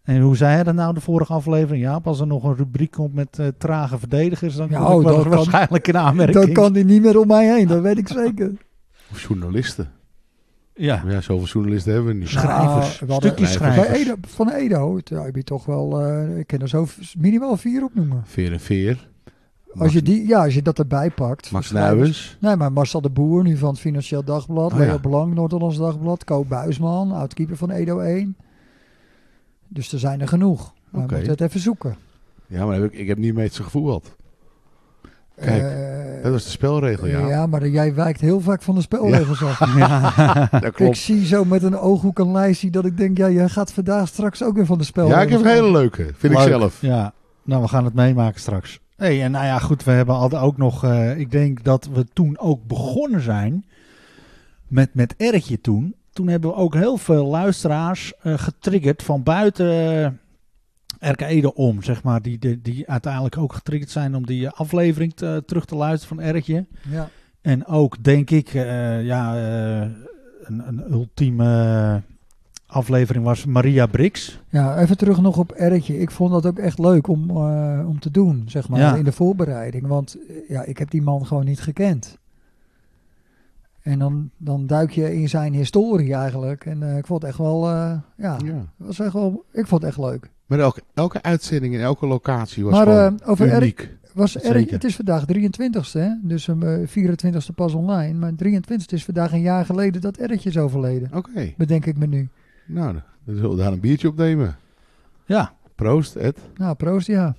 En hoe zei hij dat nou de vorige aflevering? Ja, als er nog een rubriek komt met uh, trage verdedigers, dan Ja, kom ik oh, wel dat kan- waarschijnlijk in aanmerking. Dan kan hij niet meer om mij heen, dat weet ik zeker. Of journalisten. Ja, Maar ja, zoveel journalisten hebben we niet. schrijvers, Nou, we hadden- stukjes schrijvers. schrijvers. Bij Edo, van Edo, ja, heb je toch wel, eh, ik kan er zo v- minimaal vier opnoemen. Veer en Veer. Als je, die, ja, als je dat erbij pakt. Max schrijvers. Nuyens. Nee, maar Marcel de Boer, nu van het Financieel Dagblad. Oh, Leo ja. Belang, Noord-Hollands Dagblad. Ko Buisman, oud-keeper van Edo één. Dus er zijn er genoeg. Maar Oké. we moeten het even zoeken. Ja, maar heb ik, ik heb niet mee te gevoetbald. Kijk, Eh, Dat was de spelregel, ja. ja, maar jij wijkt heel vaak van de spelregels af. Ja. Dat Ik klopt. zie zo met een ooghoek een lijstje dat ik denk, ja, jij gaat vandaag straks ook weer van de spelregels Ja, ik heb een af. hele leuke. Vind ik Leuk. zelf. Ja, nou we gaan het meemaken straks. Hey, en nou ja, goed, we hebben altijd ook nog, uh, ik denk dat we toen ook begonnen zijn met, met Ertje toen. Toen hebben we ook heel veel luisteraars uh, getriggerd van buiten uh, R K Edo om, zeg maar. Die, die, die uiteindelijk ook getriggerd zijn om die aflevering te, terug te luisteren van Ertje. Ja. En ook, denk ik, uh, ja, uh, een, een ultieme aflevering was Maria Brix. Ja, even terug nog op Ertje. Ik vond dat ook echt leuk om, uh, om te doen, zeg maar, Ja. in de voorbereiding. Want uh, ja, ik heb die man gewoon niet gekend. En dan, dan duik je in zijn historie eigenlijk. En uh, ik vond het echt wel, uh, ja, Ja. was echt wel, ik vond het echt leuk. Maar elke, elke uitzending in elke locatie was Maar gewoon uh, over Ertje, uniek. was Zeker. Ertje, het is vandaag drieëntwintigste, hè? Dus um, vierentwintigste pas online. Maar drieëntwintigste is vandaag een jaar geleden dat Ertje is overleden. Oké. Bedenk ik me nu. Nou, dan zullen we daar een biertje op nemen. Ja, Proost, Ed. Nou, proost, ja.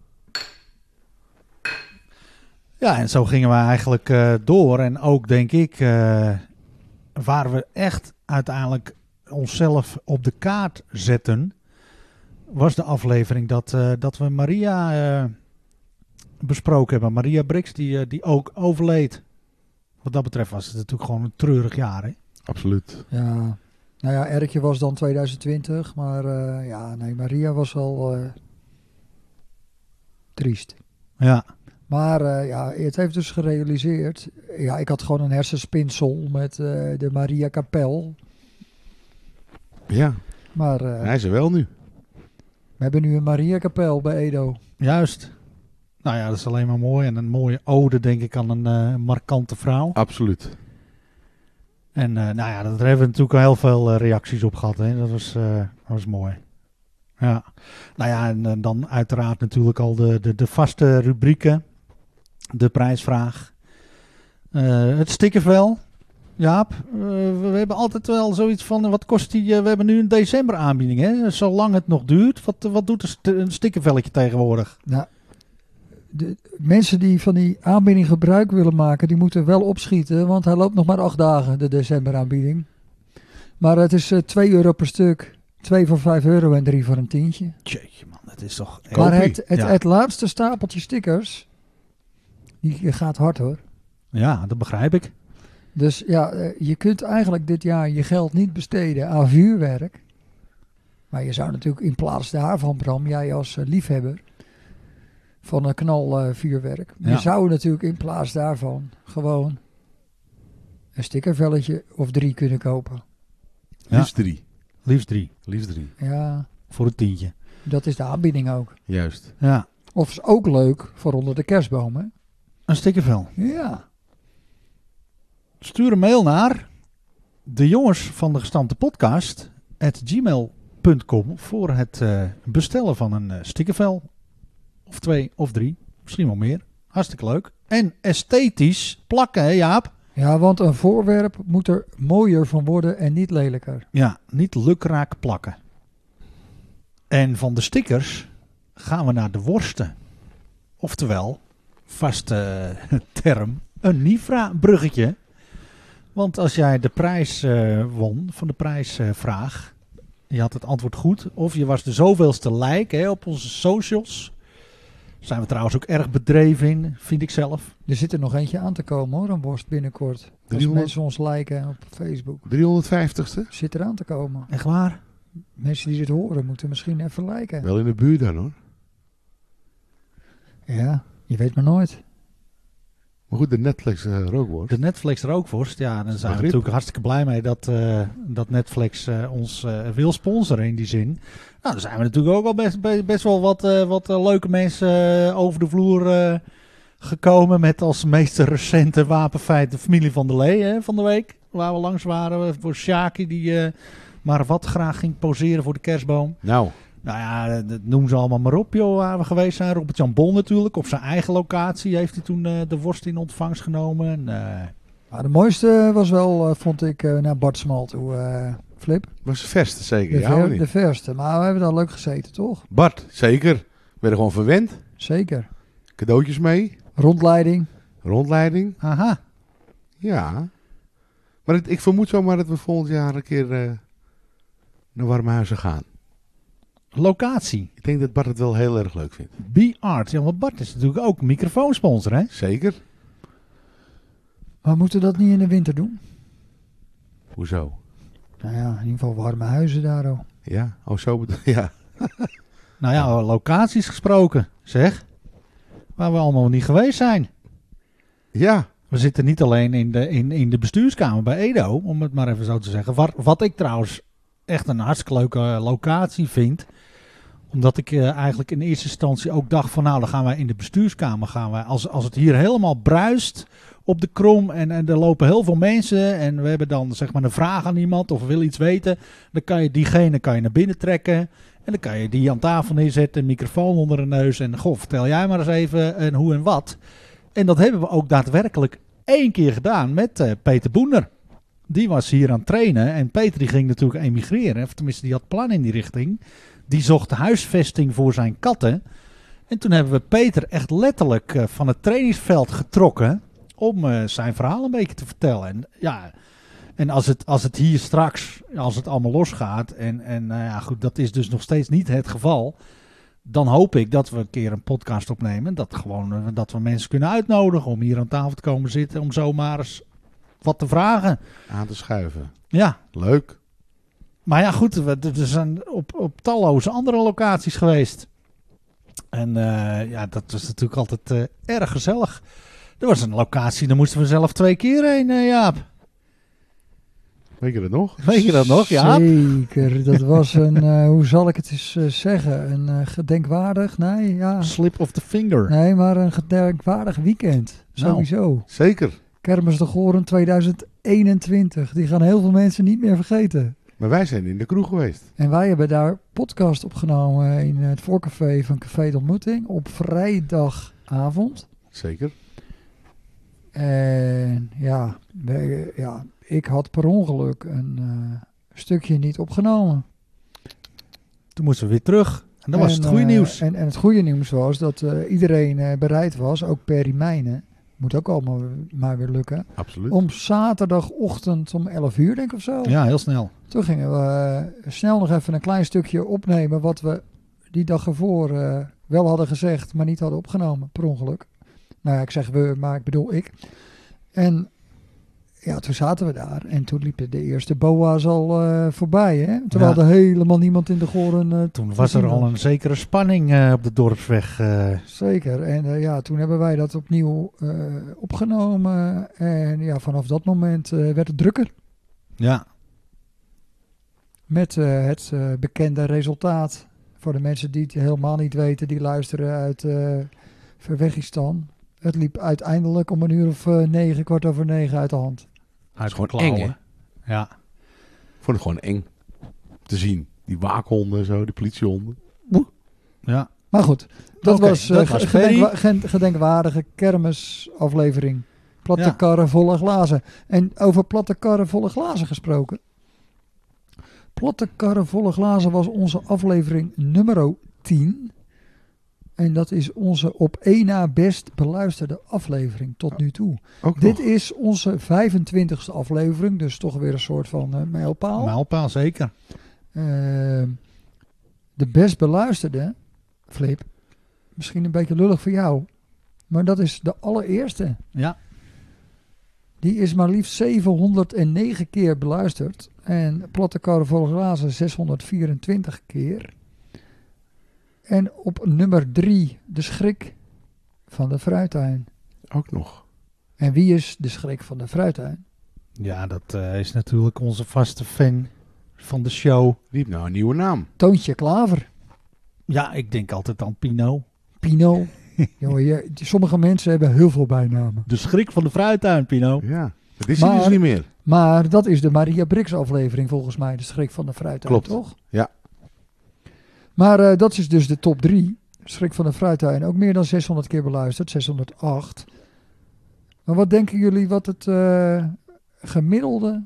Ja, en zo gingen we eigenlijk uh, door. En ook, denk ik, uh, waar we echt uiteindelijk onszelf op de kaart zetten, was de aflevering dat, uh, dat we Maria uh, besproken hebben. Maria Brix, die, uh, die ook overleed. Wat dat betreft was het natuurlijk gewoon een treurig jaar, hè? Absoluut. Ja, nou ja, Erkje was dan twintig twintig, maar uh, ja, nee, Maria was wel uh, triest. Ja. Maar uh, ja, het heeft dus gerealiseerd. Ja, ik had gewoon een hersenspinsel met uh, de Maria Kapel. Ja, Maar uh, hij is er wel nu. we hebben nu een Maria Kapel bij Edo. Juist. Nou ja, dat is alleen maar mooi. En een mooie ode, denk ik, aan een uh, markante vrouw. Absoluut. En uh, nou ja, daar hebben we natuurlijk al heel veel uh, reacties op gehad. Hè. Dat, was, uh, dat was mooi. Ja. Nou ja, en uh, dan uiteraard natuurlijk al de, de, de vaste rubrieken. De prijsvraag. Uh, het stickervel. Jaap, uh, we hebben altijd wel zoiets van, wat kost die, uh, we hebben nu een december aanbieding, hè? Zolang het nog duurt. Wat, wat doet een, st- een stickervelletje tegenwoordig? Nou, de mensen die van die aanbieding gebruik willen maken, die moeten wel opschieten, want hij loopt nog maar acht dagen, de decemberaanbieding. Maar het is uh, twee euro per stuk. Twee voor vijf euro en drie voor een tientje. Jeetje man, dat is toch... Maar het, het, Ja. het laatste stapeltje stickers, die gaat hard hoor. Ja, dat begrijp ik. Dus ja, uh, je kunt eigenlijk dit jaar je geld niet besteden aan vuurwerk. Maar je zou natuurlijk in plaats daarvan, Bram, jij als uh, liefhebber van een knal uh, vuurwerk. Ja. Je zou natuurlijk in plaats daarvan gewoon een stickervelletje of drie kunnen kopen. Ja. Liefst drie. Liefst drie. Liefst drie. Ja, Voor een tientje. dat is de aanbieding ook. Juist. Ja. Of is ook leuk voor onder de kerstboom, hè? Een stickervel. Ja. Stuur een mail naar de jongens van de gestampte podcast at gmail punt com voor het uh, bestellen van een uh, stickervel. Of twee of drie. Misschien wel meer. Hartstikke leuk. En esthetisch plakken, hè Jaap? Ja, want een voorwerp moet er mooier van worden en niet lelijker. Ja, niet lukraak plakken. En van de stickers gaan we naar de worsten. Oftewel, vaste uh, term, een Nifra-bruggetje. Want als jij de prijs uh, won van de prijsvraag, uh, je had het antwoord goed, of je was de zoveelste like hè, op onze socials. Zijn we trouwens ook erg bedreven in, vind ik zelf. Er zit er nog eentje aan te komen hoor, een worst binnenkort. Als driehonderd mensen ons liken op Facebook. driehonderdvijftigste? Zit er aan te komen. Echt waar? Mensen die dit horen moeten misschien even liken. Wel in de buurt dan hoor. Ja, je weet maar nooit. Maar goed, de Netflix uh, rookworst. De Netflix rookworst, ja, daar zijn we Begrip. natuurlijk hartstikke blij mee dat, uh, dat Netflix uh, ons uh, wil sponsoren in die zin. Nou, daar zijn we natuurlijk ook al best, best, best wel wat, uh, wat uh, leuke mensen uh, over de vloer uh, gekomen. Met als meest recente wapenfeit de familie van der Lee hè, van de week. Waar we langs waren voor Sjaki die uh, maar wat graag ging poseren voor de kerstboom. Nou, Nou ja, dat noemen ze allemaal maar op, joh, waar we geweest zijn. Robert-Jan Bol natuurlijk, op zijn eigen locatie heeft hij toen uh, de worst in ontvangst genomen. En, uh, Maar de mooiste was wel, uh, vond ik, uh, naar Bart Smal toe, uh, Flip. was de verste zeker, De, ja of ver, niet? de verste. Maar we hebben daar leuk gezeten, toch? Bart, zeker. We werden gewoon verwend. Zeker. Cadeautjes mee. Rondleiding. Rondleiding. aha, Ja. Maar het, ik vermoed zomaar dat we volgend jaar een keer uh, naar Warmhuizen gaan. locatie. Ik denk dat Bart het wel heel erg leuk vindt. B-Art. Ja, want Bart is natuurlijk ook microfoonsponsor, hè? Zeker. Maar moeten we dat niet in de winter doen? Hoezo? Nou ja, in ieder geval warme huizen daar, oh. Ja, oh zo bedoel ja. Nou ja, locaties gesproken, zeg. Waar we allemaal niet geweest zijn. Ja, We zitten niet alleen in de, in, in de bestuurskamer bij Edo, om het maar even zo te zeggen. Wat, wat ik trouwens echt een hartstikke leuke locatie vind. Omdat ik uh, eigenlijk in eerste instantie ook dacht van nou, dan gaan wij in de bestuurskamer. Gaan wij, als, als het hier helemaal bruist op de krom en, en er lopen heel veel mensen. En we hebben dan zeg maar een vraag aan iemand of we willen iets weten. Dan kan je diegene kan je naar binnen trekken. En dan kan je die aan tafel neerzetten, een microfoon onder de neus. En goh, vertel jij maar eens even en hoe en wat. En dat hebben we ook daadwerkelijk één keer gedaan met uh, Peter Boender. Die was hier aan het trainen. En Peter die ging natuurlijk emigreren. Of tenminste, die had plannen in die richting. Die zocht huisvesting voor zijn katten. En toen hebben we Peter echt letterlijk uh, van het trainingsveld getrokken. Om uh, zijn verhaal een beetje te vertellen. En ja, en als het, als het hier straks, als het allemaal losgaat. En, en uh, ja, goed, dat is dus nog steeds niet het geval. Dan hoop ik dat we een keer een podcast opnemen. Dat, gewoon, uh, dat we mensen kunnen uitnodigen om hier aan tafel te komen zitten. Om zomaar eens wat te vragen. aan te schuiven. Ja. Leuk. Maar ja, goed, we, we zijn op, op talloze andere locaties geweest. En uh, ja, dat was natuurlijk altijd uh, erg gezellig. Er was een locatie, daar moesten we zelf twee keer heen, uh, Jaap. Weet je dat nog? Weet je dat nog, Jaap? Zeker. Dat was een, uh, hoe zal ik het eens uh, zeggen? Een uh, gedenkwaardig, nee, ja. Slip of the finger. Nee, maar een gedenkwaardig weekend. Nou. Sowieso. Zeker. Kermis de Goren tweeduizend eenentwintig. Die gaan heel veel mensen niet meer vergeten. Maar wij zijn in de kroeg geweest. En wij hebben daar podcast opgenomen in het voorcafé van Café de Ontmoeting op vrijdagavond. Zeker. En ja, wij, ja ik had per ongeluk een uh, stukje niet opgenomen. Toen moesten we weer terug. En dat en, was het goede uh, nieuws. En, en het goede nieuws was dat uh, iedereen uh, bereid was, ook Perry Mijnen, moet ook allemaal maar weer lukken, Absoluut. om zaterdagochtend om elf uur denk ik of zo. Ja, heel snel. Toen gingen we uh, snel nog even een klein stukje opnemen wat we die dag ervoor uh, wel hadden gezegd, maar niet hadden opgenomen, per ongeluk. Nou ja, ik zeg we, maar ik bedoel ik. En ja, toen zaten we daar en toen liepen de eerste boa's al uh, voorbij. Hè? Terwijl Ja. er helemaal niemand in de Goren... Uh, Toen was er al een zekere spanning uh, op de dorpsweg. Uh. Zeker. En uh, ja, toen hebben wij dat opnieuw uh, opgenomen. En ja, vanaf dat moment uh, werd het drukker. Ja. Met uh, het uh, bekende resultaat. Voor de mensen die het helemaal niet weten, die luisteren uit uh, Verwegistan. Het liep uiteindelijk om een uur of uh, negen, kwart over negen uit de hand. Uit gewoon klauwen. eng, hè? Ja. Ik vond het gewoon eng te zien. Die waakhonden en zo, die politiehonden. Ja. Maar goed, dat Oké, was, uh, dat was gedenkwa- gen- gedenkwaardige kermisaflevering. Platte Ja. karren volle glazen. En over platte karren volle glazen gesproken. Platte karren volle glazen was onze aflevering nummer tien. En dat is onze op één na best beluisterde aflevering tot nu toe. Ook Dit nog. is onze vijfentwintigste aflevering, dus toch weer een soort van uh, mijlpaal. Mijlpaal, zeker. Uh, de best beluisterde, Flip, misschien een beetje lullig voor jou, maar dat is de allereerste. Ja. Die is maar liefst zevenhonderdnegen keer beluisterd en Platte Karren Volle Glazen zeshonderdvierentwintig keer. En op nummer drie, De Schrik van de Fruittuin. Ook nog. En wie is de schrik van de fruittuin? Ja, dat uh, is natuurlijk onze vaste fan van de show. Die heeft nou een nieuwe naam. Toontje Klaver. Ja, ik denk altijd aan Pino. Pino. Jongen, je, sommige mensen hebben heel veel bijnamen. De schrik van de fruittuin, Pino. Ja, dat is hij dus niet meer. Maar dat is de Maria Brix aflevering volgens mij. De schrik van de fruittuin, Klopt. Toch? Ja. Maar uh, dat is dus de top drie. Schrik van de fruittuin. Ook meer dan zeshonderd keer beluisterd. zeshonderdacht. Maar wat denken jullie wat het uh, gemiddelde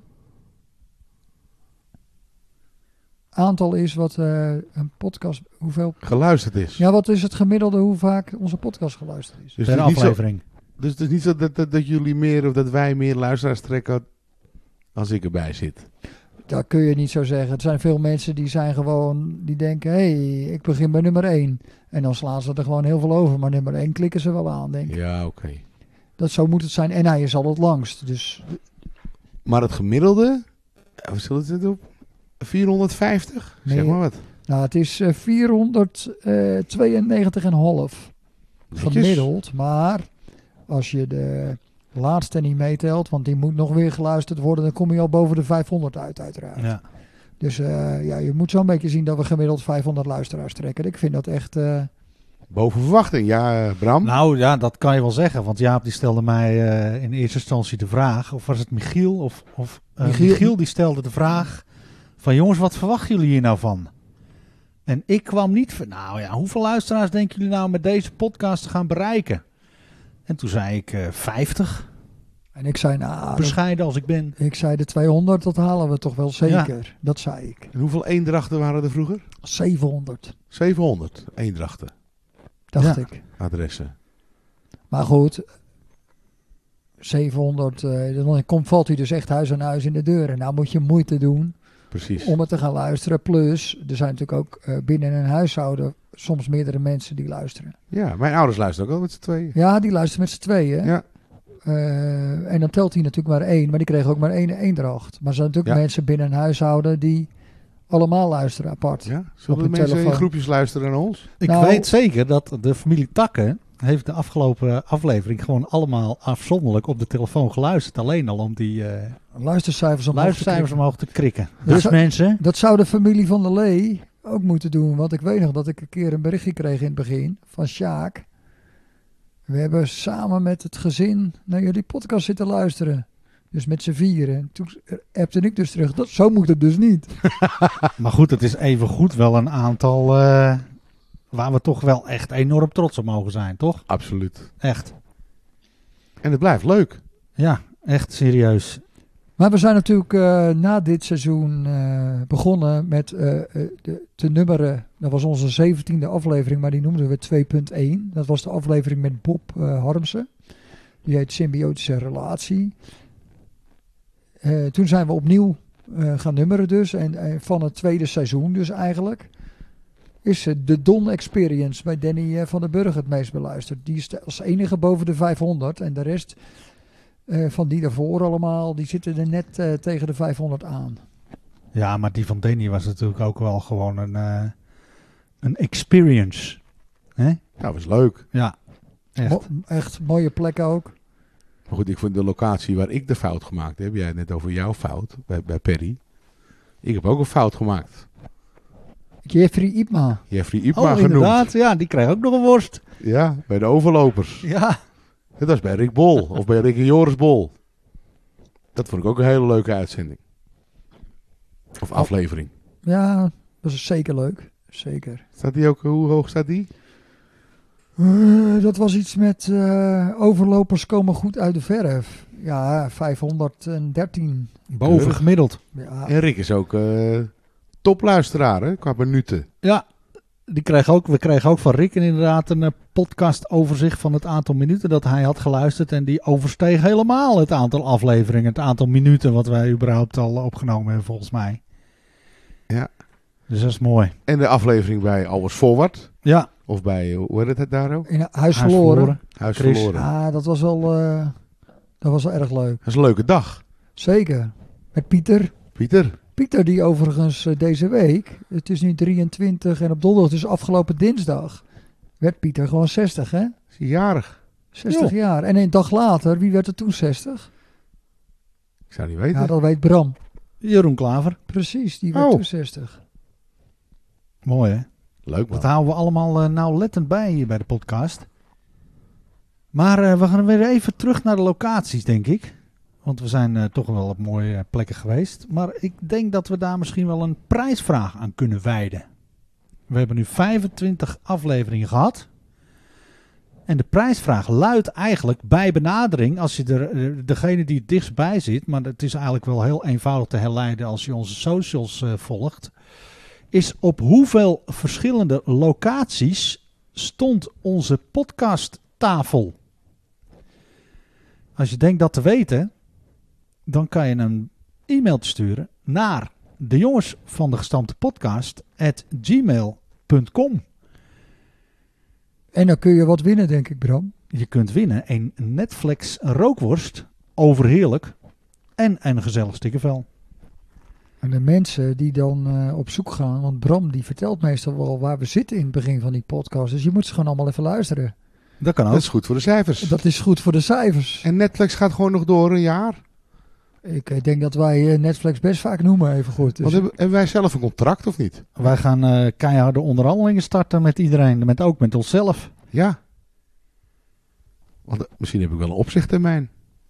aantal is wat uh, een podcast... Hoeveel... Geluisterd is. Ja, wat is het gemiddelde hoe vaak onze podcast geluisterd is? Dus Per het is niet zo- aflevering. Dus het is niet zo dat, dat, dat jullie meer of dat wij meer luisteraars trekken als ik erbij zit. Dat kun je niet zo zeggen. Er zijn veel mensen die zijn gewoon, die denken, hé, hey, ik begin bij nummer één. En dan slaan ze er gewoon heel veel over. Maar nummer één klikken ze wel aan, denk ik. Ja, oké. Okay. Dat zo moet het zijn. En hij is al het langst. Dus Maar het gemiddelde, hoe zullen we het op? vierhonderdvijftig? Nee. Zeg maar wat. nou, het is uh, vierhonderdtweeënnegentig komma vijf Netjes. gemiddeld. Maar als je de laatste niet meetelt, want die moet nog weer geluisterd worden, dan kom je al boven de vijfhonderd uit, uiteraard. Ja. Dus uh, ja, je moet zo'n beetje zien dat we gemiddeld vijfhonderd luisteraars trekken. Ik vind dat echt... Uh, Boven verwachting, ja, Bram. Nou ja, dat kan je wel zeggen. Want Jaap die stelde mij uh, in eerste instantie de vraag. Of was het Michiel? Of, of uh, Michiel. Michiel die stelde de vraag van jongens, wat verwachten jullie hier nou van? En ik kwam niet van, nou ja, hoeveel luisteraars denken jullie nou met deze podcast te gaan bereiken? En toen zei ik uh, vijftig. en ik zei, nou... Bescheiden als ik ben. Ik zei de tweehonderd, dat halen we toch wel zeker. Ja. Dat zei ik. En hoeveel eendrachten waren er vroeger? zevenhonderd. zevenhonderd eendrachten. Dacht Ja. ik. Adressen. Maar goed, zevenhonderd, uh, dan komt, valt hij dus echt huis aan huis in de deur. En nou moet je moeite doen Precies. om het te gaan luisteren. Plus, er zijn natuurlijk ook uh, binnen een huishouden soms meerdere mensen die luisteren. Ja, mijn ouders luisteren ook al met z'n tweeën. Ja, die luisteren met z'n tweeën. Ja. Uh, en dan telt hij natuurlijk maar één, maar die kregen ook maar één eendracht. Maar er zijn natuurlijk Ja. mensen binnen een huishouden die allemaal luisteren apart. Ja? Op Zullen de hun mensen telefoon. in groepjes luisteren naar ons? Ik Nou- weet zeker dat de familie Takken heeft de afgelopen aflevering gewoon allemaal afzonderlijk op de telefoon geluisterd. Alleen al om die uh, Luistercijfers omhoog te luistercijfers krikken. omhoog te krikken. Dus- Dus mensen, Dat zou de familie van der Lee ook moeten doen. Want ik weet nog dat ik een keer een berichtje kreeg in het begin van Sjaak. We hebben samen met het gezin naar jullie podcast zitten luisteren. Dus met z'n vieren. Toen appte ik dus terug. Dat, zo moet het dus niet. maar goed, het is even goed wel een aantal uh, waar we toch wel echt enorm trots op mogen zijn, toch? Absoluut. Echt. En het blijft leuk. Ja, echt serieus. Maar we zijn natuurlijk uh, na dit seizoen uh, begonnen met uh, uh, de, te nummeren. Dat was onze zeventiende aflevering, maar die noemden we twee punt één. Dat was de aflevering met Bob uh, Harmsen. Die heet Symbiotische Relatie. Uh, toen zijn we opnieuw uh, gaan nummeren dus. En uh, van het tweede seizoen dus eigenlijk. Is uh, de Don Experience bij Danny uh, van den Burg het meest beluisterd. Die is als enige boven de vijfhonderd. En de rest uh, van die daarvoor allemaal, die zitten er net uh, tegen de vijfhonderd aan. Ja, maar die van Danny was natuurlijk ook wel gewoon een, uh, een experience. Hè? Nou, was leuk. Ja, echt. Mo- echt mooie plek ook. Maar goed, ik vond de locatie waar ik de fout gemaakt heb. Jij had net over jouw fout bij, bij Perry. Ik heb ook een fout gemaakt. Jeffrey Ipma. Jeffrey Ipma Oh, genoemd. inderdaad. Ja, die kreeg ook nog een worst. Ja, bij de overlopers. Ja. Dat was bij Rick Bol. Of bij Rick en Joris Bol. Dat vond ik ook een hele leuke uitzending. Of aflevering. Ja, dat is zeker leuk. Zeker. Staat die ook, hoe hoog staat die? Uh, dat was iets met uh, overlopers komen goed uit de verf. Ja, vijfhonderddertien. Boven Keurig. gemiddeld. Ja, En Rick is ook uh, topluisteraar, hè, qua minuten. Ja, die kreeg ook, we kregen ook van Rick inderdaad een uh, podcast overzicht van het aantal minuten dat hij had geluisterd. En die oversteeg helemaal het aantal afleveringen, het aantal minuten wat wij überhaupt al opgenomen hebben volgens mij. Ja. Dus dat is mooi. En de aflevering bij Alwers Forward. Ja, Of bij, hoe heet het daar ook? in Huis, Huis verloren. verloren. Huis Chris. Verloren. Ja, dat was wel, uh, dat was wel erg leuk. Dat is een leuke dag. Zeker. Met Pieter. Pieter. Pieter die overigens uh, deze week, het is nu drieëntwintig en op donderdag, dus afgelopen dinsdag, werd Pieter gewoon zestig, hè? Is hij jarig? zestig Jo. jaar. En een dag later, wie werd er toen zestig? Ik zou niet weten. Ja, dat weet Bram. Jeroen Klaver. Precies, die werd Oh. toen zestig. Mooi hè? Leuk man. Dat houden we allemaal uh, nauwlettend bij hier bij de podcast. Maar uh, we gaan weer even terug naar de locaties, denk ik. Want we zijn uh, toch wel op mooie uh, plekken geweest. Maar ik denk dat we daar misschien wel een prijsvraag aan kunnen wijden. We hebben nu vijfentwintig afleveringen gehad. En de prijsvraag luidt eigenlijk bij benadering, als je er, degene die het dichtstbij zit, maar het is eigenlijk wel heel eenvoudig te herleiden als je onze socials uh, volgt, is op hoeveel verschillende locaties stond onze podcasttafel? Als je denkt dat te weten, dan kan je een e-mail sturen naar de jongens van de gestampte podcast at gmail punt com. En dan kun je wat winnen, denk ik, Bram. Je kunt winnen een Netflix rookworst, overheerlijk, en een gezellig stikkervel. En de mensen die dan uh, op zoek gaan, want Bram die vertelt meestal wel waar we zitten in het begin van die podcast. Dus je moet ze gewoon allemaal even luisteren. Dat kan ook. Dat is goed voor de cijfers. Dat is goed voor de cijfers. En Netflix gaat gewoon nog door een jaar. Ik uh, denk dat wij uh, Netflix best vaak noemen, even goed. Dus Want hebben, hebben wij zelf een contract of niet? Wij gaan uh, keiharde onderhandelingen starten met iedereen, met, ook met onszelf. Ja. Want uh, misschien heb ik wel een opzichttermijn.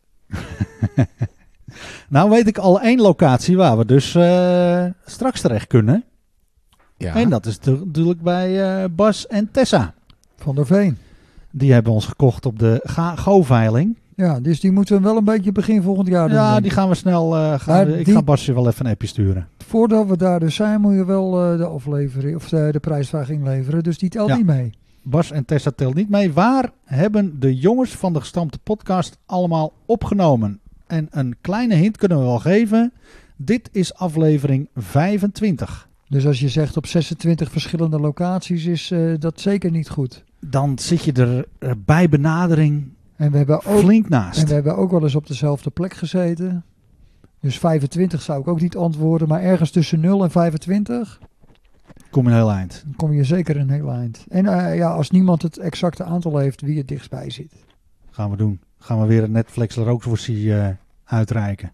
Nou weet ik al één locatie waar we dus uh, straks terecht kunnen. Ja. En dat is te- natuurlijk bij uh, Bas en Tessa. Van der Veen. Die hebben ons gekocht op de Ga- Go-veiling. Ja, dus die moeten we wel een beetje begin volgend jaar doen. Ja, denk die ik. gaan we snel... Uh, gaan Maar we- ik die- ga Basje wel even een appje sturen. Voordat we daar dus zijn, moet je wel uh, de aflevering of de, de prijsvraag inleveren. Dus die telt Ja. niet mee. Bas en Tessa telt niet mee. Waar hebben de jongens van de gestampte podcast allemaal opgenomen? En een kleine hint kunnen we wel geven. Dit is aflevering vijfentwintig. Dus als je zegt op zesentwintig verschillende locaties, is uh, dat zeker niet goed. Dan zit je er uh, bij benadering En we hebben ook, flink en naast. we hebben ook wel eens op dezelfde plek gezeten. Dus vijfentwintig zou ik ook niet antwoorden. Maar ergens tussen nul en vijfentwintig Kom je een heel eind. dan kom je zeker een heel eind. En uh, ja, als niemand het exacte aantal heeft wie het dichtstbij zit. Gaan we doen. Gaan we weer een Netflix rookworstje uh, uitreiken.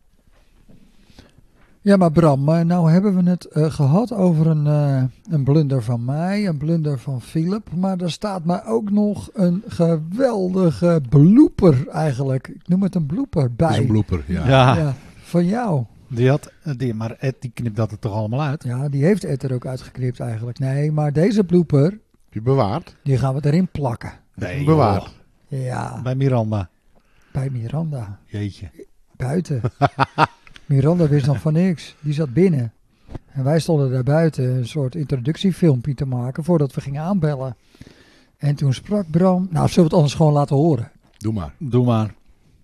Ja, maar Bram, uh, nou hebben we het uh, gehad over een, uh, een blunder van mij, een blunder van Philip. Maar er staat maar ook nog een geweldige blooper eigenlijk. Ik noem het een blooper bij. Dat is een blooper, ja. Ja, Ja, van jou. Die had, die, maar Ed die knipt dat er toch allemaal uit. Ja, die heeft Ed er ook uitgeknipt eigenlijk. Nee, maar deze blooper, Heb je bewaard? die gaan we erin plakken. Nee, Bewaard. Ja, joh. Bij Miranda. bij Miranda. Jeetje. Buiten. Miranda wist nog van niks. Die zat binnen. En wij stonden daar buiten een soort introductiefilmpje te maken voordat we gingen aanbellen. En toen sprak Bram. Nou, zullen we het anders gewoon laten horen? Doe maar. Doe maar.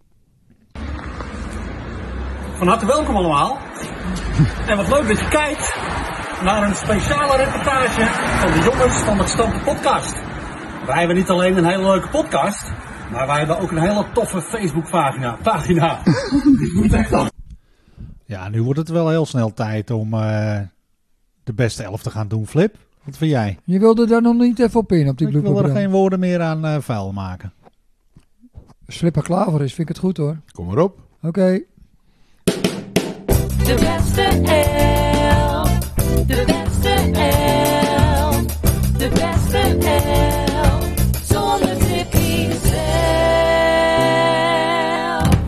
Van harte welkom allemaal. En wat leuk dat je kijkt naar een speciale reportage van de jongens van de gestampte podcast. Wij hebben niet alleen een hele leuke podcast, maar wij hebben ook een hele toffe Facebookpagina. Pagina. Die moet echt af. Ja, nu wordt het wel heel snel tijd om uh, de beste elf te gaan doen, Flip. Wat vind jij? Je wilde daar nog niet even op in, op die Ik wil blooper, er Bram. geen woorden meer aan uh, vuil maken. Als Flipper klaver is, vind ik het goed hoor. Kom maar op. Oké. De beste elf. De beste elf. De beste elf. Zonder Tippy zelf.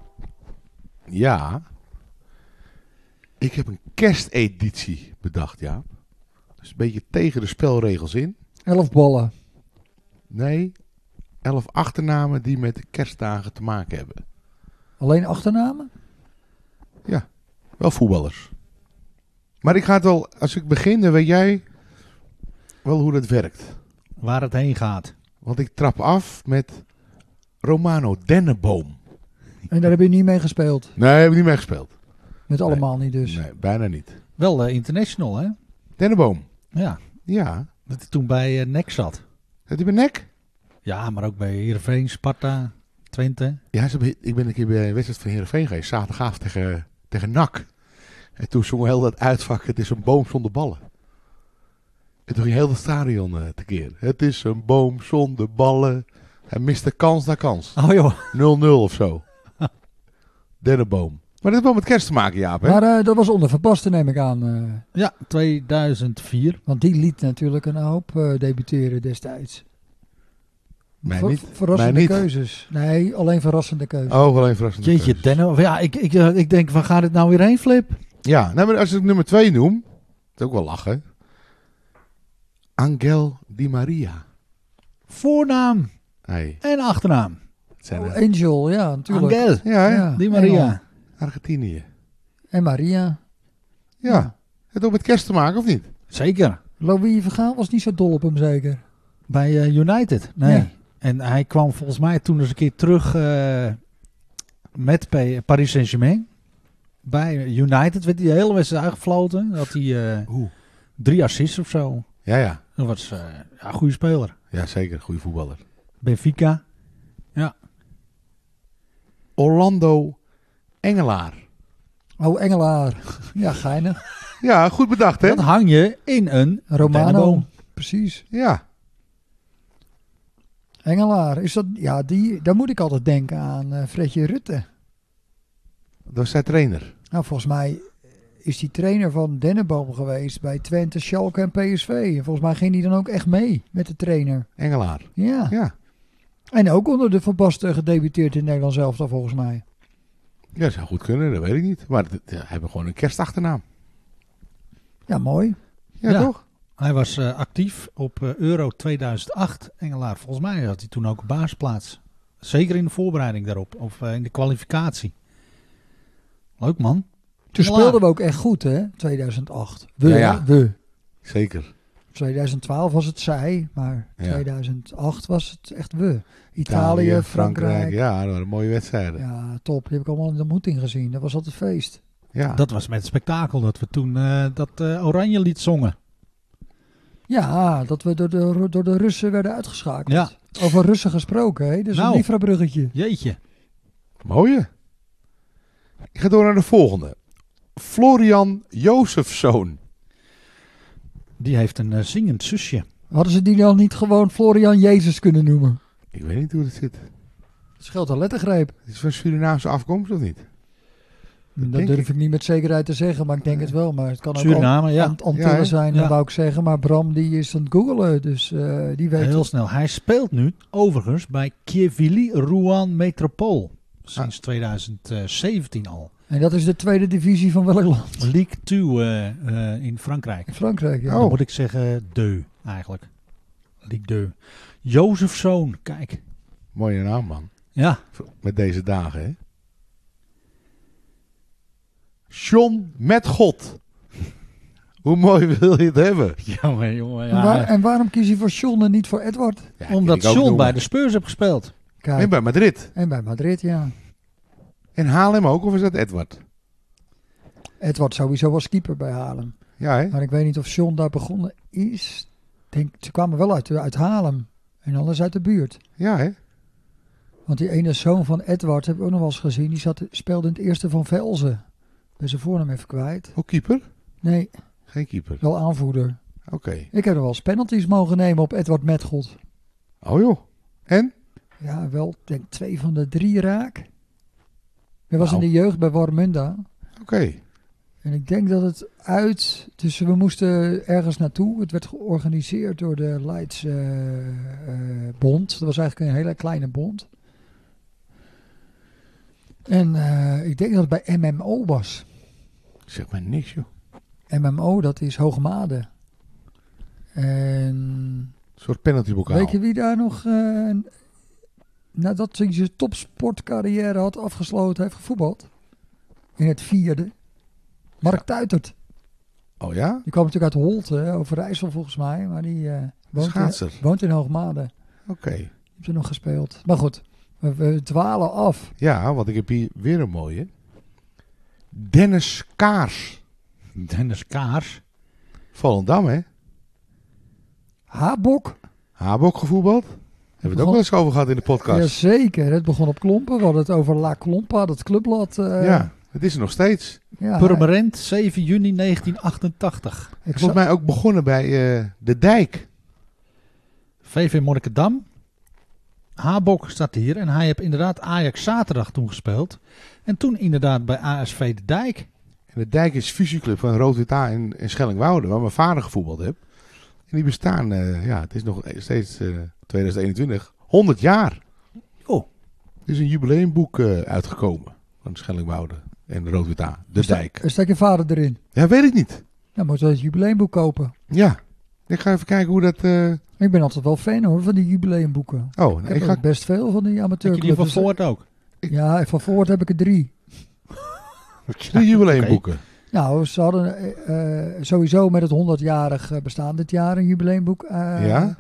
Ja. Ik heb een kersteditie bedacht, ja. Dus een beetje tegen de spelregels in. Elf ballen. Nee, elf achternamen die met de kerstdagen te maken hebben. Alleen achternamen? Wel voetballers. Maar ik ga het wel, als ik begin, dan weet jij wel hoe dat werkt. Waar het heen gaat. Want ik trap af met Romano Denneboom. En daar heb je niet mee gespeeld. Nee, heb ik niet mee gespeeld. Met allemaal niet dus. Nee, bijna niet. Wel uh, international, hè? Denneboom. Ja. Ja. Dat hij toen bij uh, N E C zat. Zit hij bij nek? Ja, maar ook bij Heerenveen, Sparta, Twente. Ja, ze hebben- ik ben een keer bij een wedstrijd van Heerenveen geweest. Zaterdagavond tegen, tegen N A C. En toen zongen heel dat uitvak. Het is een boom zonder ballen. En toen ging heel het stadion uh, tekeer. Het is een boom zonder ballen. Hij miste kans na kans. Oh joh. nul nul of zo. Dennenboom. Maar dat heeft wel met kerst te maken, Jaap, hè? Maar eh, dat was onder Van Basten, neem ik aan. eh, Ja, tweeduizend vier. want die liet natuurlijk een hoop eh, debuteren destijds. Mij Ver- niet. Verrassende Mij niet. keuzes. Nee, alleen verrassende keuzes. Oh, alleen verrassend. Jeetje, Denno. Ja, ik, ik, eh, ik denk, waar gaat het nou weer heen, Flip? Ja, nou, maar als ik nummer twee noem, dat is ook wel lachen. Angel Di Maria. Voornaam Hey, en achternaam. het zijn Oh, er- Angel, ja, natuurlijk. Angel. ja, hè? Ja, Di Maria. Engel. Argentinië. En Maria. Ja. Ja. Het ook met kerst te maken, of niet? Zeker. Louis Vergaal was niet zo dol op hem, zeker. Bij eh, United. Nee. Ja. En hij kwam volgens mij toen eens een keer terug eh, met P- Paris Saint-Germain. Bij United werd hij de hele wedstrijd uitgefloten. Had hij eh, Oeh. drie assists of zo. Ja, ja. Dat was eh, ja, een goede speler. Ja, zeker. Goede voetballer. Benfica. Orlando Engelaar. Oh, Engelaar. Ja, geinig. Ja, goed bedacht, hè? Dat hang je in een Romano. dennenboom. Precies. Ja. Engelaar. Is dat, ja, die, daar moet ik altijd denken aan eh Fredje Rutte. Dat was zijn trainer. Nou, volgens mij is die trainer van Dennenboom geweest bij Twente, Schalke en P S V. En volgens mij ging hij dan ook echt mee met de trainer. Engelaar. Ja. Ja. En ook onder de Van Basten gedebuteerd in Nederland zelf dan volgens mij. Ja, dat zou goed kunnen. Dat weet ik niet. Maar het- ja, hebben gewoon een kerstachternaam. Ja, mooi. Ja, Ja. toch? Hij was eh, actief op eh, Euro tweeduizend acht. Engelaar, volgens mij had hij toen ook een basisplaats. Zeker in de voorbereiding daarop. Of eh, in de kwalificatie. Leuk man. Toen Engelaar. speelden we ook echt goed, hè? tweeduizend acht. We, Ja, ja. we. Zeker. tweeduizend twaalf was het zij, maar Ja. tweeduizend acht was het echt we. Italië, Frankrijk. Ja, dat waren mooie wedstrijden. Ja. Ja, top. Die heb ik allemaal in de ontmoeting gezien. Dat was altijd feest. Dat was met het spektakel dat we toen eh, dat eh, Oranje lied zongen. Ja, dat we door de, door de Russen werden uitgeschakeld. Ja. Over Russen gesproken, hè? Dus Nou. een Nifra-bruggetje. Jeetje. Mooie. Ik ga door naar de volgende. Florian Jozefzoon. Die heeft een eh, zingend zusje. Hadden ze die dan niet gewoon Florian Jezus kunnen noemen? Ik weet niet hoe het zit. Dat scheelt een lettergreep. Het is van Surinaamse afkomst of niet? Dat denk durf ik. ik niet met zekerheid te zeggen, maar ik denk het wel. Maar het kan ook Suriname, ja. Ant- Antillen Ja, hè? zijn, Ja. dan wou ik zeggen. Maar Bram die is aan het googelen, dus eh, die weet Heel het. snel. Hij speelt nu overigens bij Kievili Rouen Metropool. Sinds tweeduizend zeventien al. En dat is de tweede divisie van welk land? League twee eh, eh, in Frankrijk. In Frankrijk, ja. Oh. Dan moet ik zeggen deux eigenlijk. League deux. Jozefzoon, kijk. Mooie naam, man. Ja. Met deze dagen, hè? John met God. Hoe mooi wil je het hebben? Jongen, jongen. En, waar- en waarom kies je voor John en niet voor Edward? Ja, Omdat vind ik ook John noemen. bij de Spurs heeft gespeeld. Kijk, En bij Madrid. en bij Madrid, ja. En Haarlem ook, of is dat Edward? Edward sowieso was keeper bij Haarlem. Ja, hè? Maar ik weet niet of John daar begonnen is. Denk, ze kwamen wel uit, uit Haarlem. En anders uit de buurt. Ja, hè? Want die ene zoon van Edward heb ik ook nog wel eens gezien. Die zat, speelde in het eerste van Velzen. Ben zijn voornaam even kwijt. Ook keeper? Nee, Geen keeper. wel aanvoerder. Oké. Ik heb er wel eens penalties mogen nemen op Edward Metgod. Oh joh. En? Ja, wel, denk twee van de drie raak. Dat was Wauw. in de jeugd bij Warmunda. Oké. En ik denk dat het uit... Dus we moesten ergens naartoe. Het werd georganiseerd door de Leids eh, eh, Bond. Dat was eigenlijk een hele kleine bond. En eh, ik denk dat het bij M M O was. Zeg maar niks, joh. M M O, dat is Hoogmade. En Een soort penaltybokaal. weet je wie daar nog... eh, nadat hij zijn topsportcarrière had afgesloten, heeft gevoetbald? In het vierde. Mark Ja. Tuitert. Oh ja? Die kwam natuurlijk uit Holte, hè, Overijssel volgens mij. Maar die eh, woont, in, Schaatser. woont in Hoogmade. Oké. Die heeft er nog gespeeld. Maar goed, we, we dwalen af. Ja, want ik heb hier weer een mooie. Dennis Kaars. Dennis Kaars. Volendam, hè? Habok. Habok gevoetbald. Hebben we het ook wel eens over gehad in de podcast. Jazeker, het begon op Klompen. We hadden het over La Klompa, dat clubblad. eh, Ja, het is er nog steeds. ja, Purmerend, zeven juni negentien achtentachtig. ik Volgens mij ook begonnen bij eh, De Dijk. V V Monnikendam. Habok staat hier. En hij heeft inderdaad Ajax zaterdag toen gespeeld. En toen inderdaad bij A S V De Dijk. En de Dijk is fusieclub van Rood-Wit A en, en Schellingwoude, waar mijn vader gevoetbald heeft. En die bestaan, uh, ja, het is nog steeds uh, twintig eenentwintig, honderd jaar. Oh. Er is een jubileumboek uh, uitgekomen van Schellingwoude en Rood-Wit A, De Sta- Dijk. Staat je vader erin? Ja, weet ik niet. Dan moet je het jubileumboek kopen. Ja, ik ga even kijken hoe dat... Uh... Ik ben altijd wel fan hoor, van die jubileumboeken. Oh, Ik nee, heb ik ga... ook best veel van die Heb je amateurclubs. die van Dus- Voort ook? Ja, van Voort heb ik er drie. De jubileumboeken. Nou, ze hadden eh, eh, sowieso met het honderdjarig eh, bestaan dit jaar een jubileumboek eh, Ja?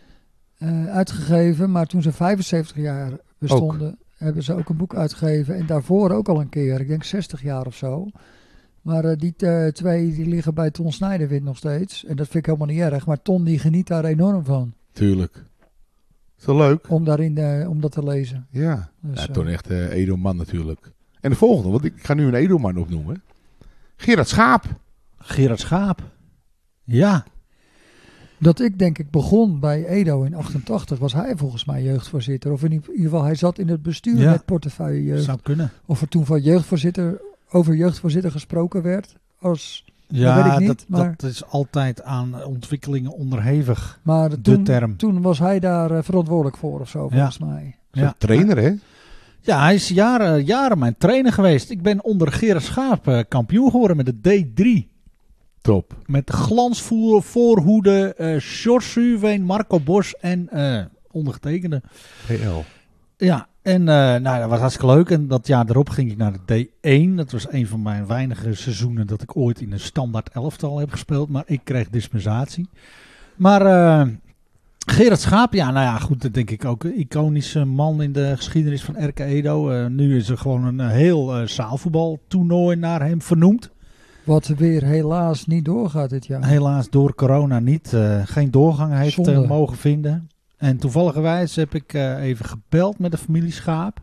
eh, uitgegeven. Maar toen ze vijfenzeventig jaar bestonden, hebben ze ook een boek uitgegeven. En daarvoor ook al een keer, ik denk zestig jaar of zo. Maar eh, die eh, twee die liggen bij Ton Snijderwind nog steeds. En dat vind ik helemaal niet erg. Maar Ton die geniet daar enorm van. Tuurlijk. Is dat leuk? Om, daarin, eh, om dat te lezen. Ja. Dus, Ja, eh, toch echt uh, edelman natuurlijk. En de volgende, want ik ga nu een edelman opnoemen. Gerard Schaap. Gerard Schaap. Ja. Dat ik denk ik begon bij Edo in achtentachtig, was hij volgens mij jeugdvoorzitter. Of in ieder geval, hij zat in het bestuur Ja. met portefeuille jeugd. Zou kunnen. Of er toen van jeugdvoorzitter, over jeugdvoorzitter gesproken werd. Als, Ja, weet ik niet, dat, maar- dat is altijd aan ontwikkelingen onderhevig. maar De toen, term. toen was hij daar eh, verantwoordelijk voor of zo, volgens mij. Zo'n Ja. trainer, hè? Ja, hij is jaren, jaren mijn trainer geweest. Ik ben onder Gerard Schaap eh, kampioen geworden met de D drie. Top. Met de glansvoer, voorhoede, eh George Suween, Marco Bos en eh ondergetekende. P L. Ja, en eh, nou, dat was hartstikke leuk. En dat jaar erop ging ik naar de D één. Dat was een van mijn weinige seizoenen dat ik ooit in een standaard elftal heb gespeeld. Maar ik kreeg dispensatie. Maar uh, Gerard Schaap, ja, nou ja, goed, dat denk ik ook een iconische man in de geschiedenis van R K Edo. Uh, nu is er gewoon een uh, heel uh, zaalvoetbaltoernooi naar hem vernoemd. Wat weer helaas niet doorgaat dit jaar. Helaas door corona niet. Uh, geen doorgang heeft Zonde. uh, mogen vinden. En toevalligerwijs heb ik uh, even gebeld met de familie Schaap.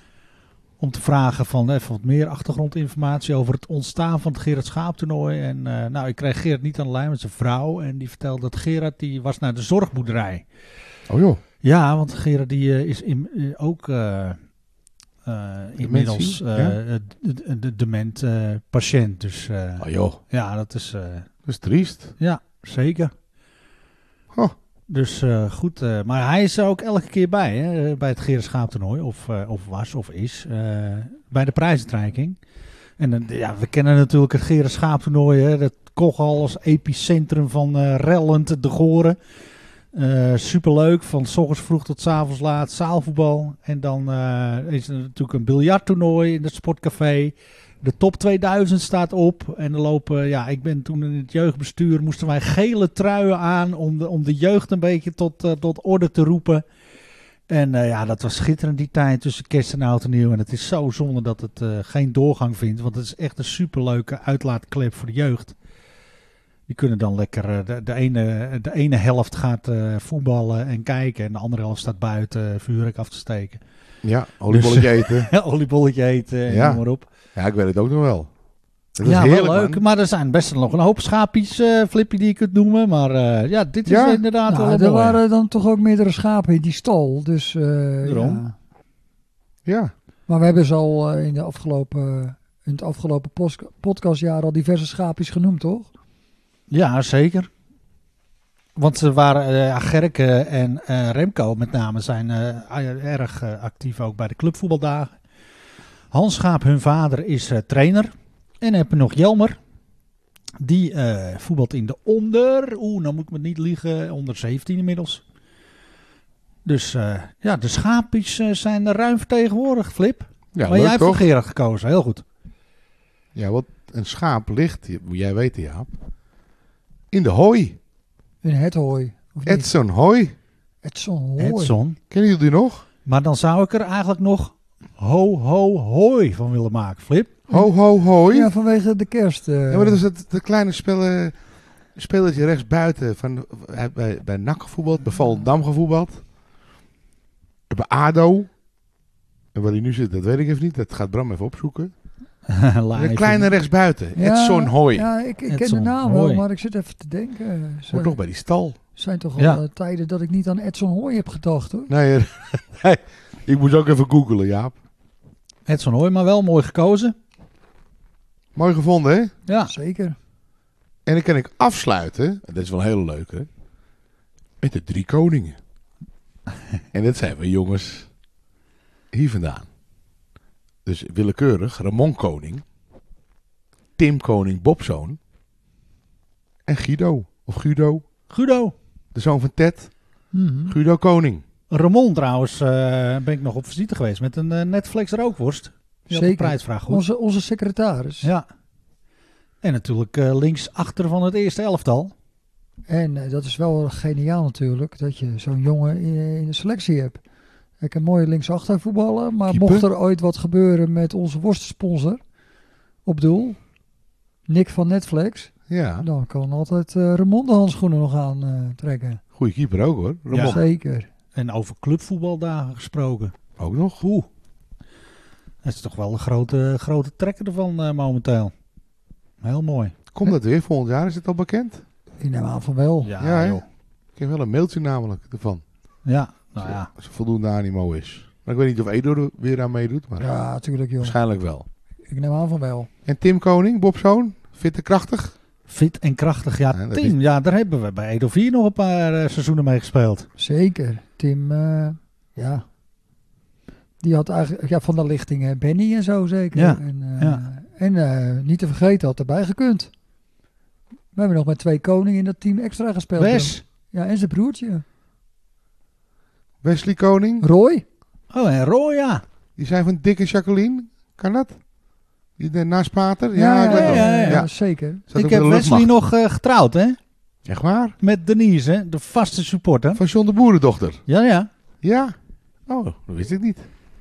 Om te vragen van even wat meer achtergrondinformatie over het ontstaan van het Gerard Schaap toernooi. En uh, nou, ik kreeg Gerard niet aan de lijn met zijn vrouw. En die vertelde dat Gerard die was naar de zorgboerderij. Oh joh. Ja, want Gerard die uh, is in, uh, ook uh, uh, inmiddels uh, ja? de, de dement uh, patiënt. Dus uh, Oh joh. ja, dat is, uh, Dat is triest. ja, zeker. Oh. Dus uh, goed, uh, maar hij is er ook elke keer bij, hè, bij het Gerard Schaap toernooi, of, uh, of was of is, uh, bij de prijsuitreiking. En uh, ja, we kennen natuurlijk het Gerard Schaap toernooi, hè, dat Kochal als epicentrum van uh, rellend de Goren. Uh, superleuk, van 's ochtends vroeg tot 's avonds laat, zaalvoetbal. En dan uh, is er natuurlijk een biljarttoernooi in het sportcafé. De top tweeduizend staat op. En er lopen, ja, ik ben toen in het jeugdbestuur, moesten wij gele truien aan om de, om de jeugd een beetje tot, uh, tot orde te roepen. En uh, ja, dat was schitterend die tijd tussen kerst en oud en nieuw. En het is zo zonde dat het uh, geen doorgang vindt. Want het is echt een superleuke uitlaatklep voor de jeugd. Die kunnen dan lekker, uh, de, de, ene, de ene helft gaat uh, voetballen en kijken. En de andere helft staat buiten uh, vuurwerk af te steken. Ja, oliebolletje eten. Ja, oliebolletje eten en Ja. noem maar op. Ja, ik weet het ook nog wel. Dat is Ja, heerlijk, wel leuk. man. Maar er zijn best nog een hoop schaapjes, uh, Flippy, die je kunt noemen. Maar uh, ja, dit is Ja? inderdaad Nou, wel er mooi. waren dan toch ook meerdere schapen in die stal. Dus, uh, Daarom. ja. Ja. Maar we hebben ze al uh, in, de afgelopen, in het afgelopen pos- podcastjaar al diverse schaapjes genoemd, toch? Ja, zeker. Want ze waren, uh, ja, Gerke en uh, Remco met name zijn uh, erg uh, actief ook bij de clubvoetbaldagen. Hans Schaap, hun vader, is uh, trainer. En dan heb je nog Jelmer. Die uh, voetbalt in de onder... Oeh, nou moet ik me niet liegen. onder zeventien inmiddels. Dus uh, ja, de schaapjes uh, zijn er ruim vertegenwoordigd, Flip. Ja, maar jij leuk hebt voor toch? Gerard gekozen, heel goed. Ja, wat een schaap ligt, moet jij weten, Jaap, in de hooi. In het hooi. Of niet? Edson Hooi. Edson hooi. Edson. Kennen jullie die nog? Maar dan zou ik er eigenlijk nog ho, ho, hoi van willen maken, Flip. Ho, ho, hoi. Ja, vanwege de kerst. uh, Ja, maar dat is het, het kleine spellen, spelletje rechts buiten. Van, hij heeft bij, bij N A C gevoetbald, bij Volendam gevoetbald. Bij ADO. En waar hij nu zit, dat weet ik even niet. Dat gaat Bram even opzoeken. Een kleine rechtsbuiten. ja, Edson Hooi. Ja, ik, ik ken de Edson naam wel, Hooi. maar ik zit even te denken. Zo. Hoort toch bij die stal. zijn toch al Ja. eh, tijden dat ik niet aan Edson Hooy heb gedacht hoor. Nee, eh, nee, ik moest ook even googlen, Jaap. Edson Hooy, maar wel mooi gekozen. Mooi gevonden, hè? Ja. Zeker. En dan kan ik afsluiten, en dat is wel heel leuk, hè? Met de drie koningen. En dat zijn we jongens hier vandaan. Dus willekeurig, Ramon Koning, Tim Koning, Bobzoon en Guido, of Guido, Guido. de zoon van Ted, Mhm. Guido Koning. Ramon trouwens, eh, ben ik nog op visite geweest met een eh, Netflix rookworst. Die had de Zeker. prijsvraag goed. Onze, onze secretaris. Ja. En natuurlijk eh, links achter van het eerste elftal. En eh, dat is wel geniaal natuurlijk, dat je zo'n jongen in, in de selectie hebt. Hij kan mooi linksachter voetballen, maar Keeper. mocht er ooit wat gebeuren met onze worstensponsor op doel, Nick van Netflix, Ja, dan kan altijd uh, Ramon de handschoenen nog aan eh, trekken. goede keeper ook hoor. Ramon Ja. Zeker. En over clubvoetbaldagen gesproken. ook nog. Oeh. Dat is toch wel een grote, grote trekker ervan eh, momenteel. Heel mooi. Komt dat weer volgend jaar? Is het al bekend? Ik neem aan van wel. Ja, Ja, hè? joh. Ik heb wel een mailtje namelijk ervan. Ja, nou ja. Als er voldoende animo is. Maar ik weet niet of Edo er weer aan meedoet, maar Ja, natuurlijk joh. waarschijnlijk wel. Ik neem aan van wel. En Tim Koning, Bobzoon, fit en krachtig. Fit en krachtig. Ja, Ja, dat Tim, is- ja, daar hebben we bij Edo vier nog een paar eh, seizoenen mee gespeeld. Zeker. Tim, eh, ja. Die had eigenlijk ja, van de lichting eh, Benny en zo zeker. Ja, En, eh, ja. en eh, niet te vergeten, had erbij gekund. We hebben nog met twee koningen in dat team extra gespeeld. Wes. Ja, en zijn broertje. Wesley Koning, Roy. Oh, en Roy, ja. die zijn van Dick en Jacqueline. Kan dat? Die de naastpater? Ja, ik weet ja, wel. ja, ja. Ja. zeker. Zat Ik ook heb in de Wesley luchtmacht. nog eh, getrouwd, hè? Echt waar? Met Denise, hè? De vaste supporter. Van John de Boerendochter. Ja, ja. Ja. Oh, dat wist ik niet.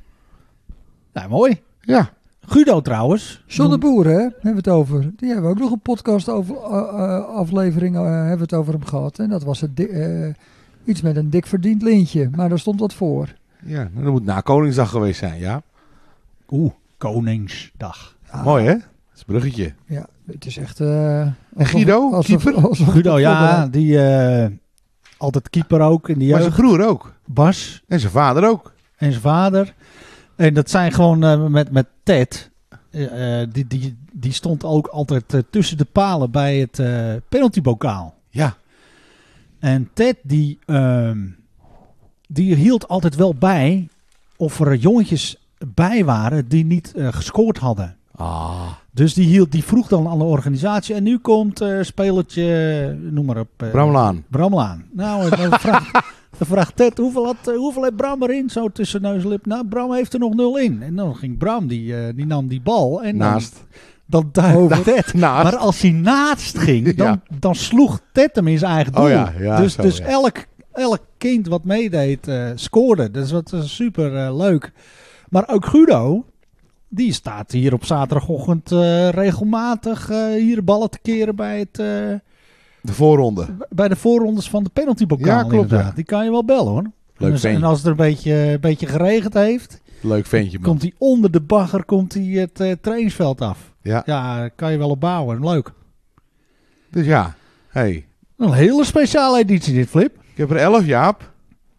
Ja, mooi. Ja. Guido trouwens. John de Boer, hè, hebben we het over. Die hebben we ook nog een podcast over, uh, uh, aflevering uh, hebben we het over hem gehad. En dat was het di- uh, iets met een dik verdiend lintje. Maar daar stond wat voor. Ja, nou, dat moet na Koningsdag geweest zijn, ja. Oeh, Koningsdag. Ja, Mooi, hè? Dat is een bruggetje. Ja, het is echt... Uh, En Guido, keeper? Guido, ja, die eh, altijd keeper ook in de Maar zijn jeugd. broer ook. Bas En zijn vader ook. en zijn vader. En dat zijn gewoon eh, met, met Ted. eh, eh, die, die, die stond ook altijd eh, tussen de palen bij het eh penaltybokaal. Ja. En Ted die, ehm, die hield altijd wel bij of er jongetjes bij waren die niet eh, gescoord hadden. Ah. Dus die, hield, die vroeg dan aan de organisatie. En nu komt eh spelertje, noem maar op. eh, Bramlaan. Bramlaan. Nou, dan vraagt, dan vraagt Ted, hoeveel, had, eh, hoeveel heeft Bram erin? Zo tussen neus en lip. Nou, Bram heeft er nog nul in. En dan ging Bram, die, eh, die nam die bal. En Naast. Dan, dan duikte Ted. Naast. Maar als hij naast ging, dan, Ja. dan sloeg Ted hem in zijn eigen doel. Oh ja, ja, dus zo, dus ja. elk, elk kind wat meedeed, eh, scoorde. Dus dat was super eh, leuk. Maar ook Guido, die staat hier op zaterdagochtend eh, regelmatig eh, hier ballen te keren bij, het, eh, De voorronde. bij de voorrondes van de penaltybokaal. Ja, klopt, inderdaad. ja. Die kan je wel bellen hoor. Leuk en, als, ventje. en als het er een beetje, een beetje geregend heeft, Leuk ventje, man. komt hij onder de bagger komt hij het eh, trainingsveld af. Ja. Ja, daar kan je wel op bouwen. Leuk. Dus ja. Hey. Een hele speciale editie dit, Flip. Ik heb er elf, Jaap.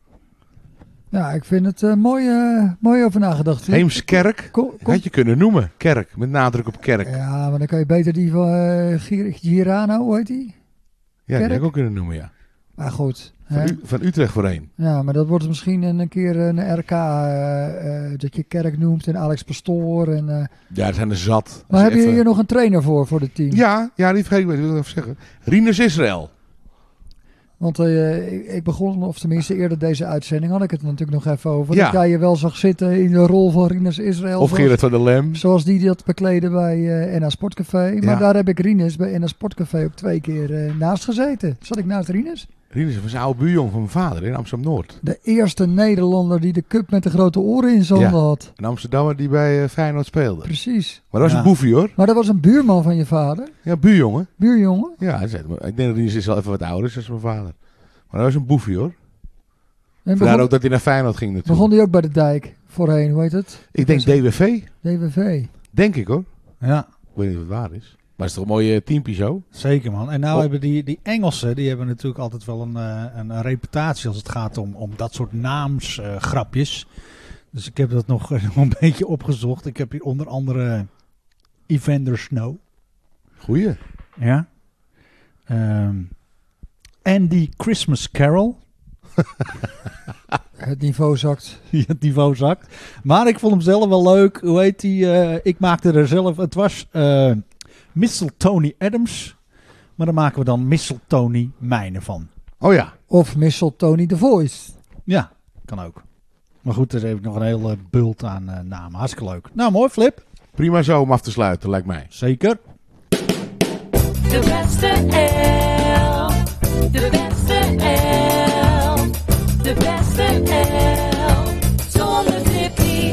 Ja, ik vind het uh, mooi, uh, mooi over nagedacht. Heemskerk. Kom, kom. Had je kunnen noemen. Kerk. Met nadruk op kerk. Ja, Ja, maar dan kan je beter die van uh, Gir- Girano, hoe heet die? die had Kerk? ik ook kunnen noemen, ja. Maar goed. Van, hè? U- van Utrecht voorheen. Ja, maar dat wordt misschien een keer een R K, uh, uh, dat je kerk noemt en Alex Pastoor. En, uh, Ja, er zijn er zat. Als maar heb je even- hier nog een trainer voor, voor het team? Ja, ja, die vergeet ik, wil ik even zeggen. Rinus Israël. Want uh, ik, ik begon, of tenminste eerder deze uitzending, had ik het natuurlijk nog even over. Ja. Dat jij je wel zag zitten in de rol van Rinus Israël. Of zoals- Gerard van der Lem. Zoals die dat bekleden bij uh, N A Sportcafé. Maar Ja. daar heb ik Rinus bij N A Sportcafé ook twee keer uh, naast gezeten. Zat ik naast Rinus? Rinus was een oude buurjong van mijn vader in Amsterdam-Noord. De eerste Nederlander die de cup met de grote oren in zijn Ja. handen had. Een Amsterdammer die bij uh, Feyenoord speelde. Precies. Maar dat was Ja. een boefie hoor. Maar dat was een buurman van je vader. Ja, buurjongen. Buurjongen. Ja, hij zei- ik denk dat Rinus is wel even wat ouder is dan mijn vader. Maar dat was een boefie hoor. En Vandaar begon, ook dat hij naar Feyenoord ging natuurlijk. begon die ook bij de dijk voorheen, hoe heet het? Ik denk D W V. D W V. Denk ik hoor. Ja. Ik weet niet of het waar is. Maar het is toch een mooie teampie zo? Zeker, man. En nou Oh. hebben die, die Engelsen, die hebben natuurlijk altijd wel een, uh, een, een reputatie als het gaat om, om dat soort naamsgrapjes. Uh, dus ik heb dat nog uh, een beetje opgezocht. Ik heb hier onder andere Evander Snow. Goeie. Ja. Um, Andy Christmas Carol. Het niveau zakt. Die het niveau zakt. Maar ik vond hem zelf wel leuk. Hoe heet die? Uh, ik maakte er zelf... Het was uh, Mistletoe Adams. Maar dan maken we dan Mistletoe Mijnen van. Oh ja. Of Mistletoe The Voice. Ja, kan ook. Maar goed, er heeft nog een hele bult aan uh, namen. Hartstikke leuk. Nou, mooi, Flip. Prima zo om af te sluiten, lijkt mij. Zeker. De beste elf. De beste elf. De beste elf. Zonder Tippy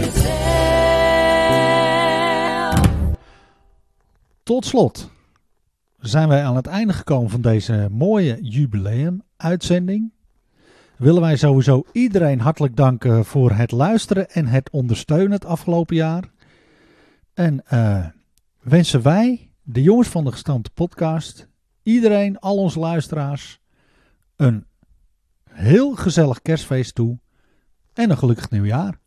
zelf. Tot slot zijn wij aan het einde gekomen van deze mooie jubileum-uitzending. Willen wij sowieso iedereen hartelijk danken voor het luisteren en het ondersteunen het afgelopen jaar. En uh, wensen wij, de jongens van de Gestampte Podcast, iedereen, al onze luisteraars, een heel gezellig kerstfeest toe en een gelukkig nieuwjaar.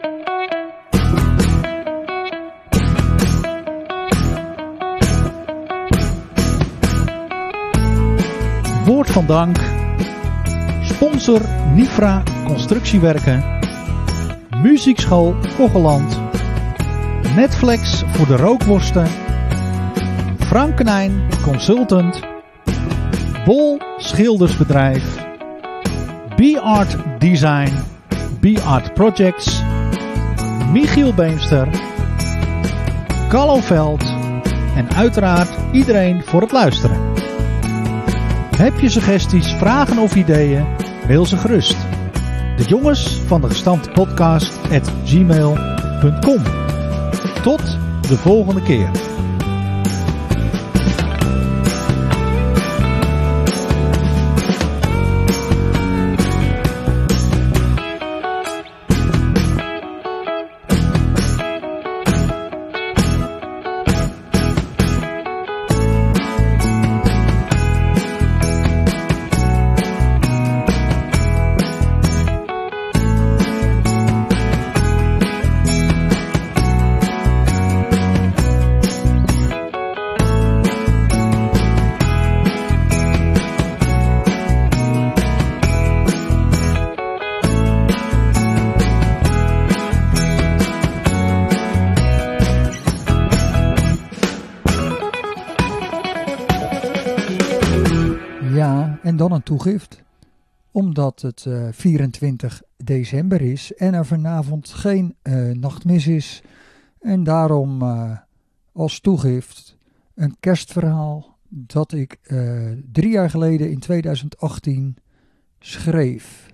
Woord van dank. Sponsor Nifra Constructiewerken. Muziekschool Kogeland. Netflix voor de rookworsten. Frankenijn Consultant. Bol Schildersbedrijf. B-Art Design. B-Art Projects. Michiel Beemster. Carlo Veld. En uiteraard iedereen voor het luisteren. Heb je suggesties, vragen of ideeën? Mail ze gerust. De jongens van de Gestampte Podcast at gmail punt com. Tot de volgende keer. En dan een toegift. Omdat het uh, vierentwintig december is en er vanavond geen uh, nachtmis is. En daarom uh, als toegift een kerstverhaal dat ik uh, drie jaar geleden in tweeduizend achttien schreef.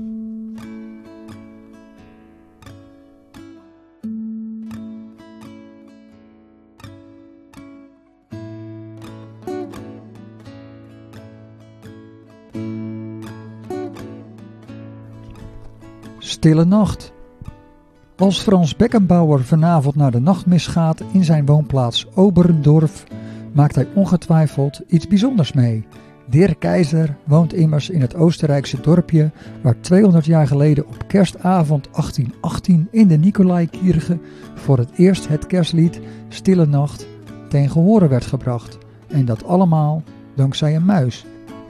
Stille nacht. Als Frans Beckenbauer vanavond naar de nachtmis gaat in zijn woonplaats Oberndorf, maakt hij ongetwijfeld iets bijzonders mee. Der Keizer woont immers in het Oostenrijkse dorpje waar tweehonderd jaar geleden op kerstavond achttien achttien in de Nicolaikirche voor het eerst het kerstlied Stille Nacht ten gehore werd gebracht. En dat allemaal dankzij een muis.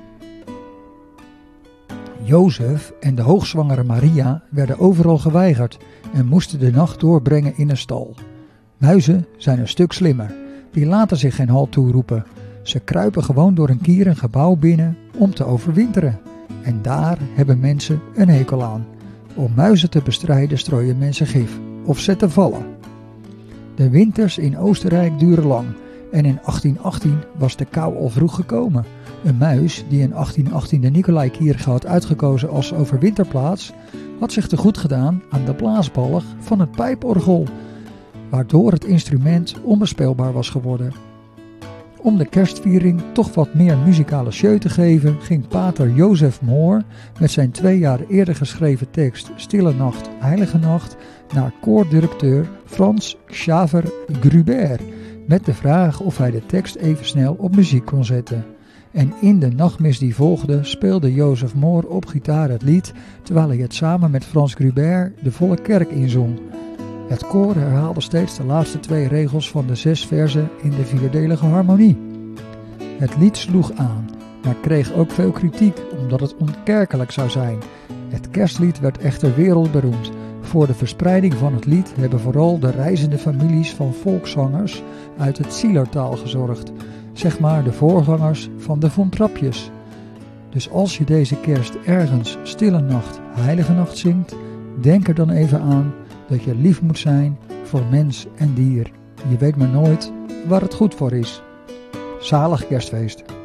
Jozef en de hoogzwangere Maria werden overal geweigerd en moesten de nacht doorbrengen in een stal. Muizen zijn een stuk slimmer, die laten zich geen halt toeroepen. Ze kruipen gewoon door een kier een gebouw binnen om te overwinteren. En daar hebben mensen een hekel aan. Om muizen te bestrijden strooien mensen gif of zetten vallen. De winters in Oostenrijk duren lang en in achttien achttien was de kou al vroeg gekomen. Een muis die in achttien achttien de Nicolaikirche had uitgekozen als overwinterplaats, had zich te goed gedaan aan de blaasbalg van het pijporgel, waardoor het instrument onbespeelbaar was geworden. Om de kerstviering toch wat meer muzikale show te geven, ging pater Jozef Moor met zijn twee jaar eerder geschreven tekst Stille Nacht, Heilige Nacht naar koordirecteur Frans Xaver Gruber, met de vraag of hij de tekst even snel op muziek kon zetten. En in de nachtmis die volgde speelde Jozef Moor op gitaar het lied, terwijl hij het samen met Frans Grubert de volle kerk inzong. Het koor herhaalde steeds de laatste twee regels van de zes verzen in de vierdelige harmonie. Het lied sloeg aan, maar kreeg ook veel kritiek omdat het onkerkelijk zou zijn. Het kerstlied werd echter wereldberoemd. Voor de verspreiding van het lied hebben vooral de reizende families van volkszangers uit het Zielertaal gezorgd. Zeg maar de voorgangers van de Von Trapjes. Dus als je deze kerst ergens Stille Nacht, Heilige Nacht zingt, denk er dan even aan dat je lief moet zijn voor mens en dier. Je weet maar nooit waar het goed voor is. Zalig kerstfeest.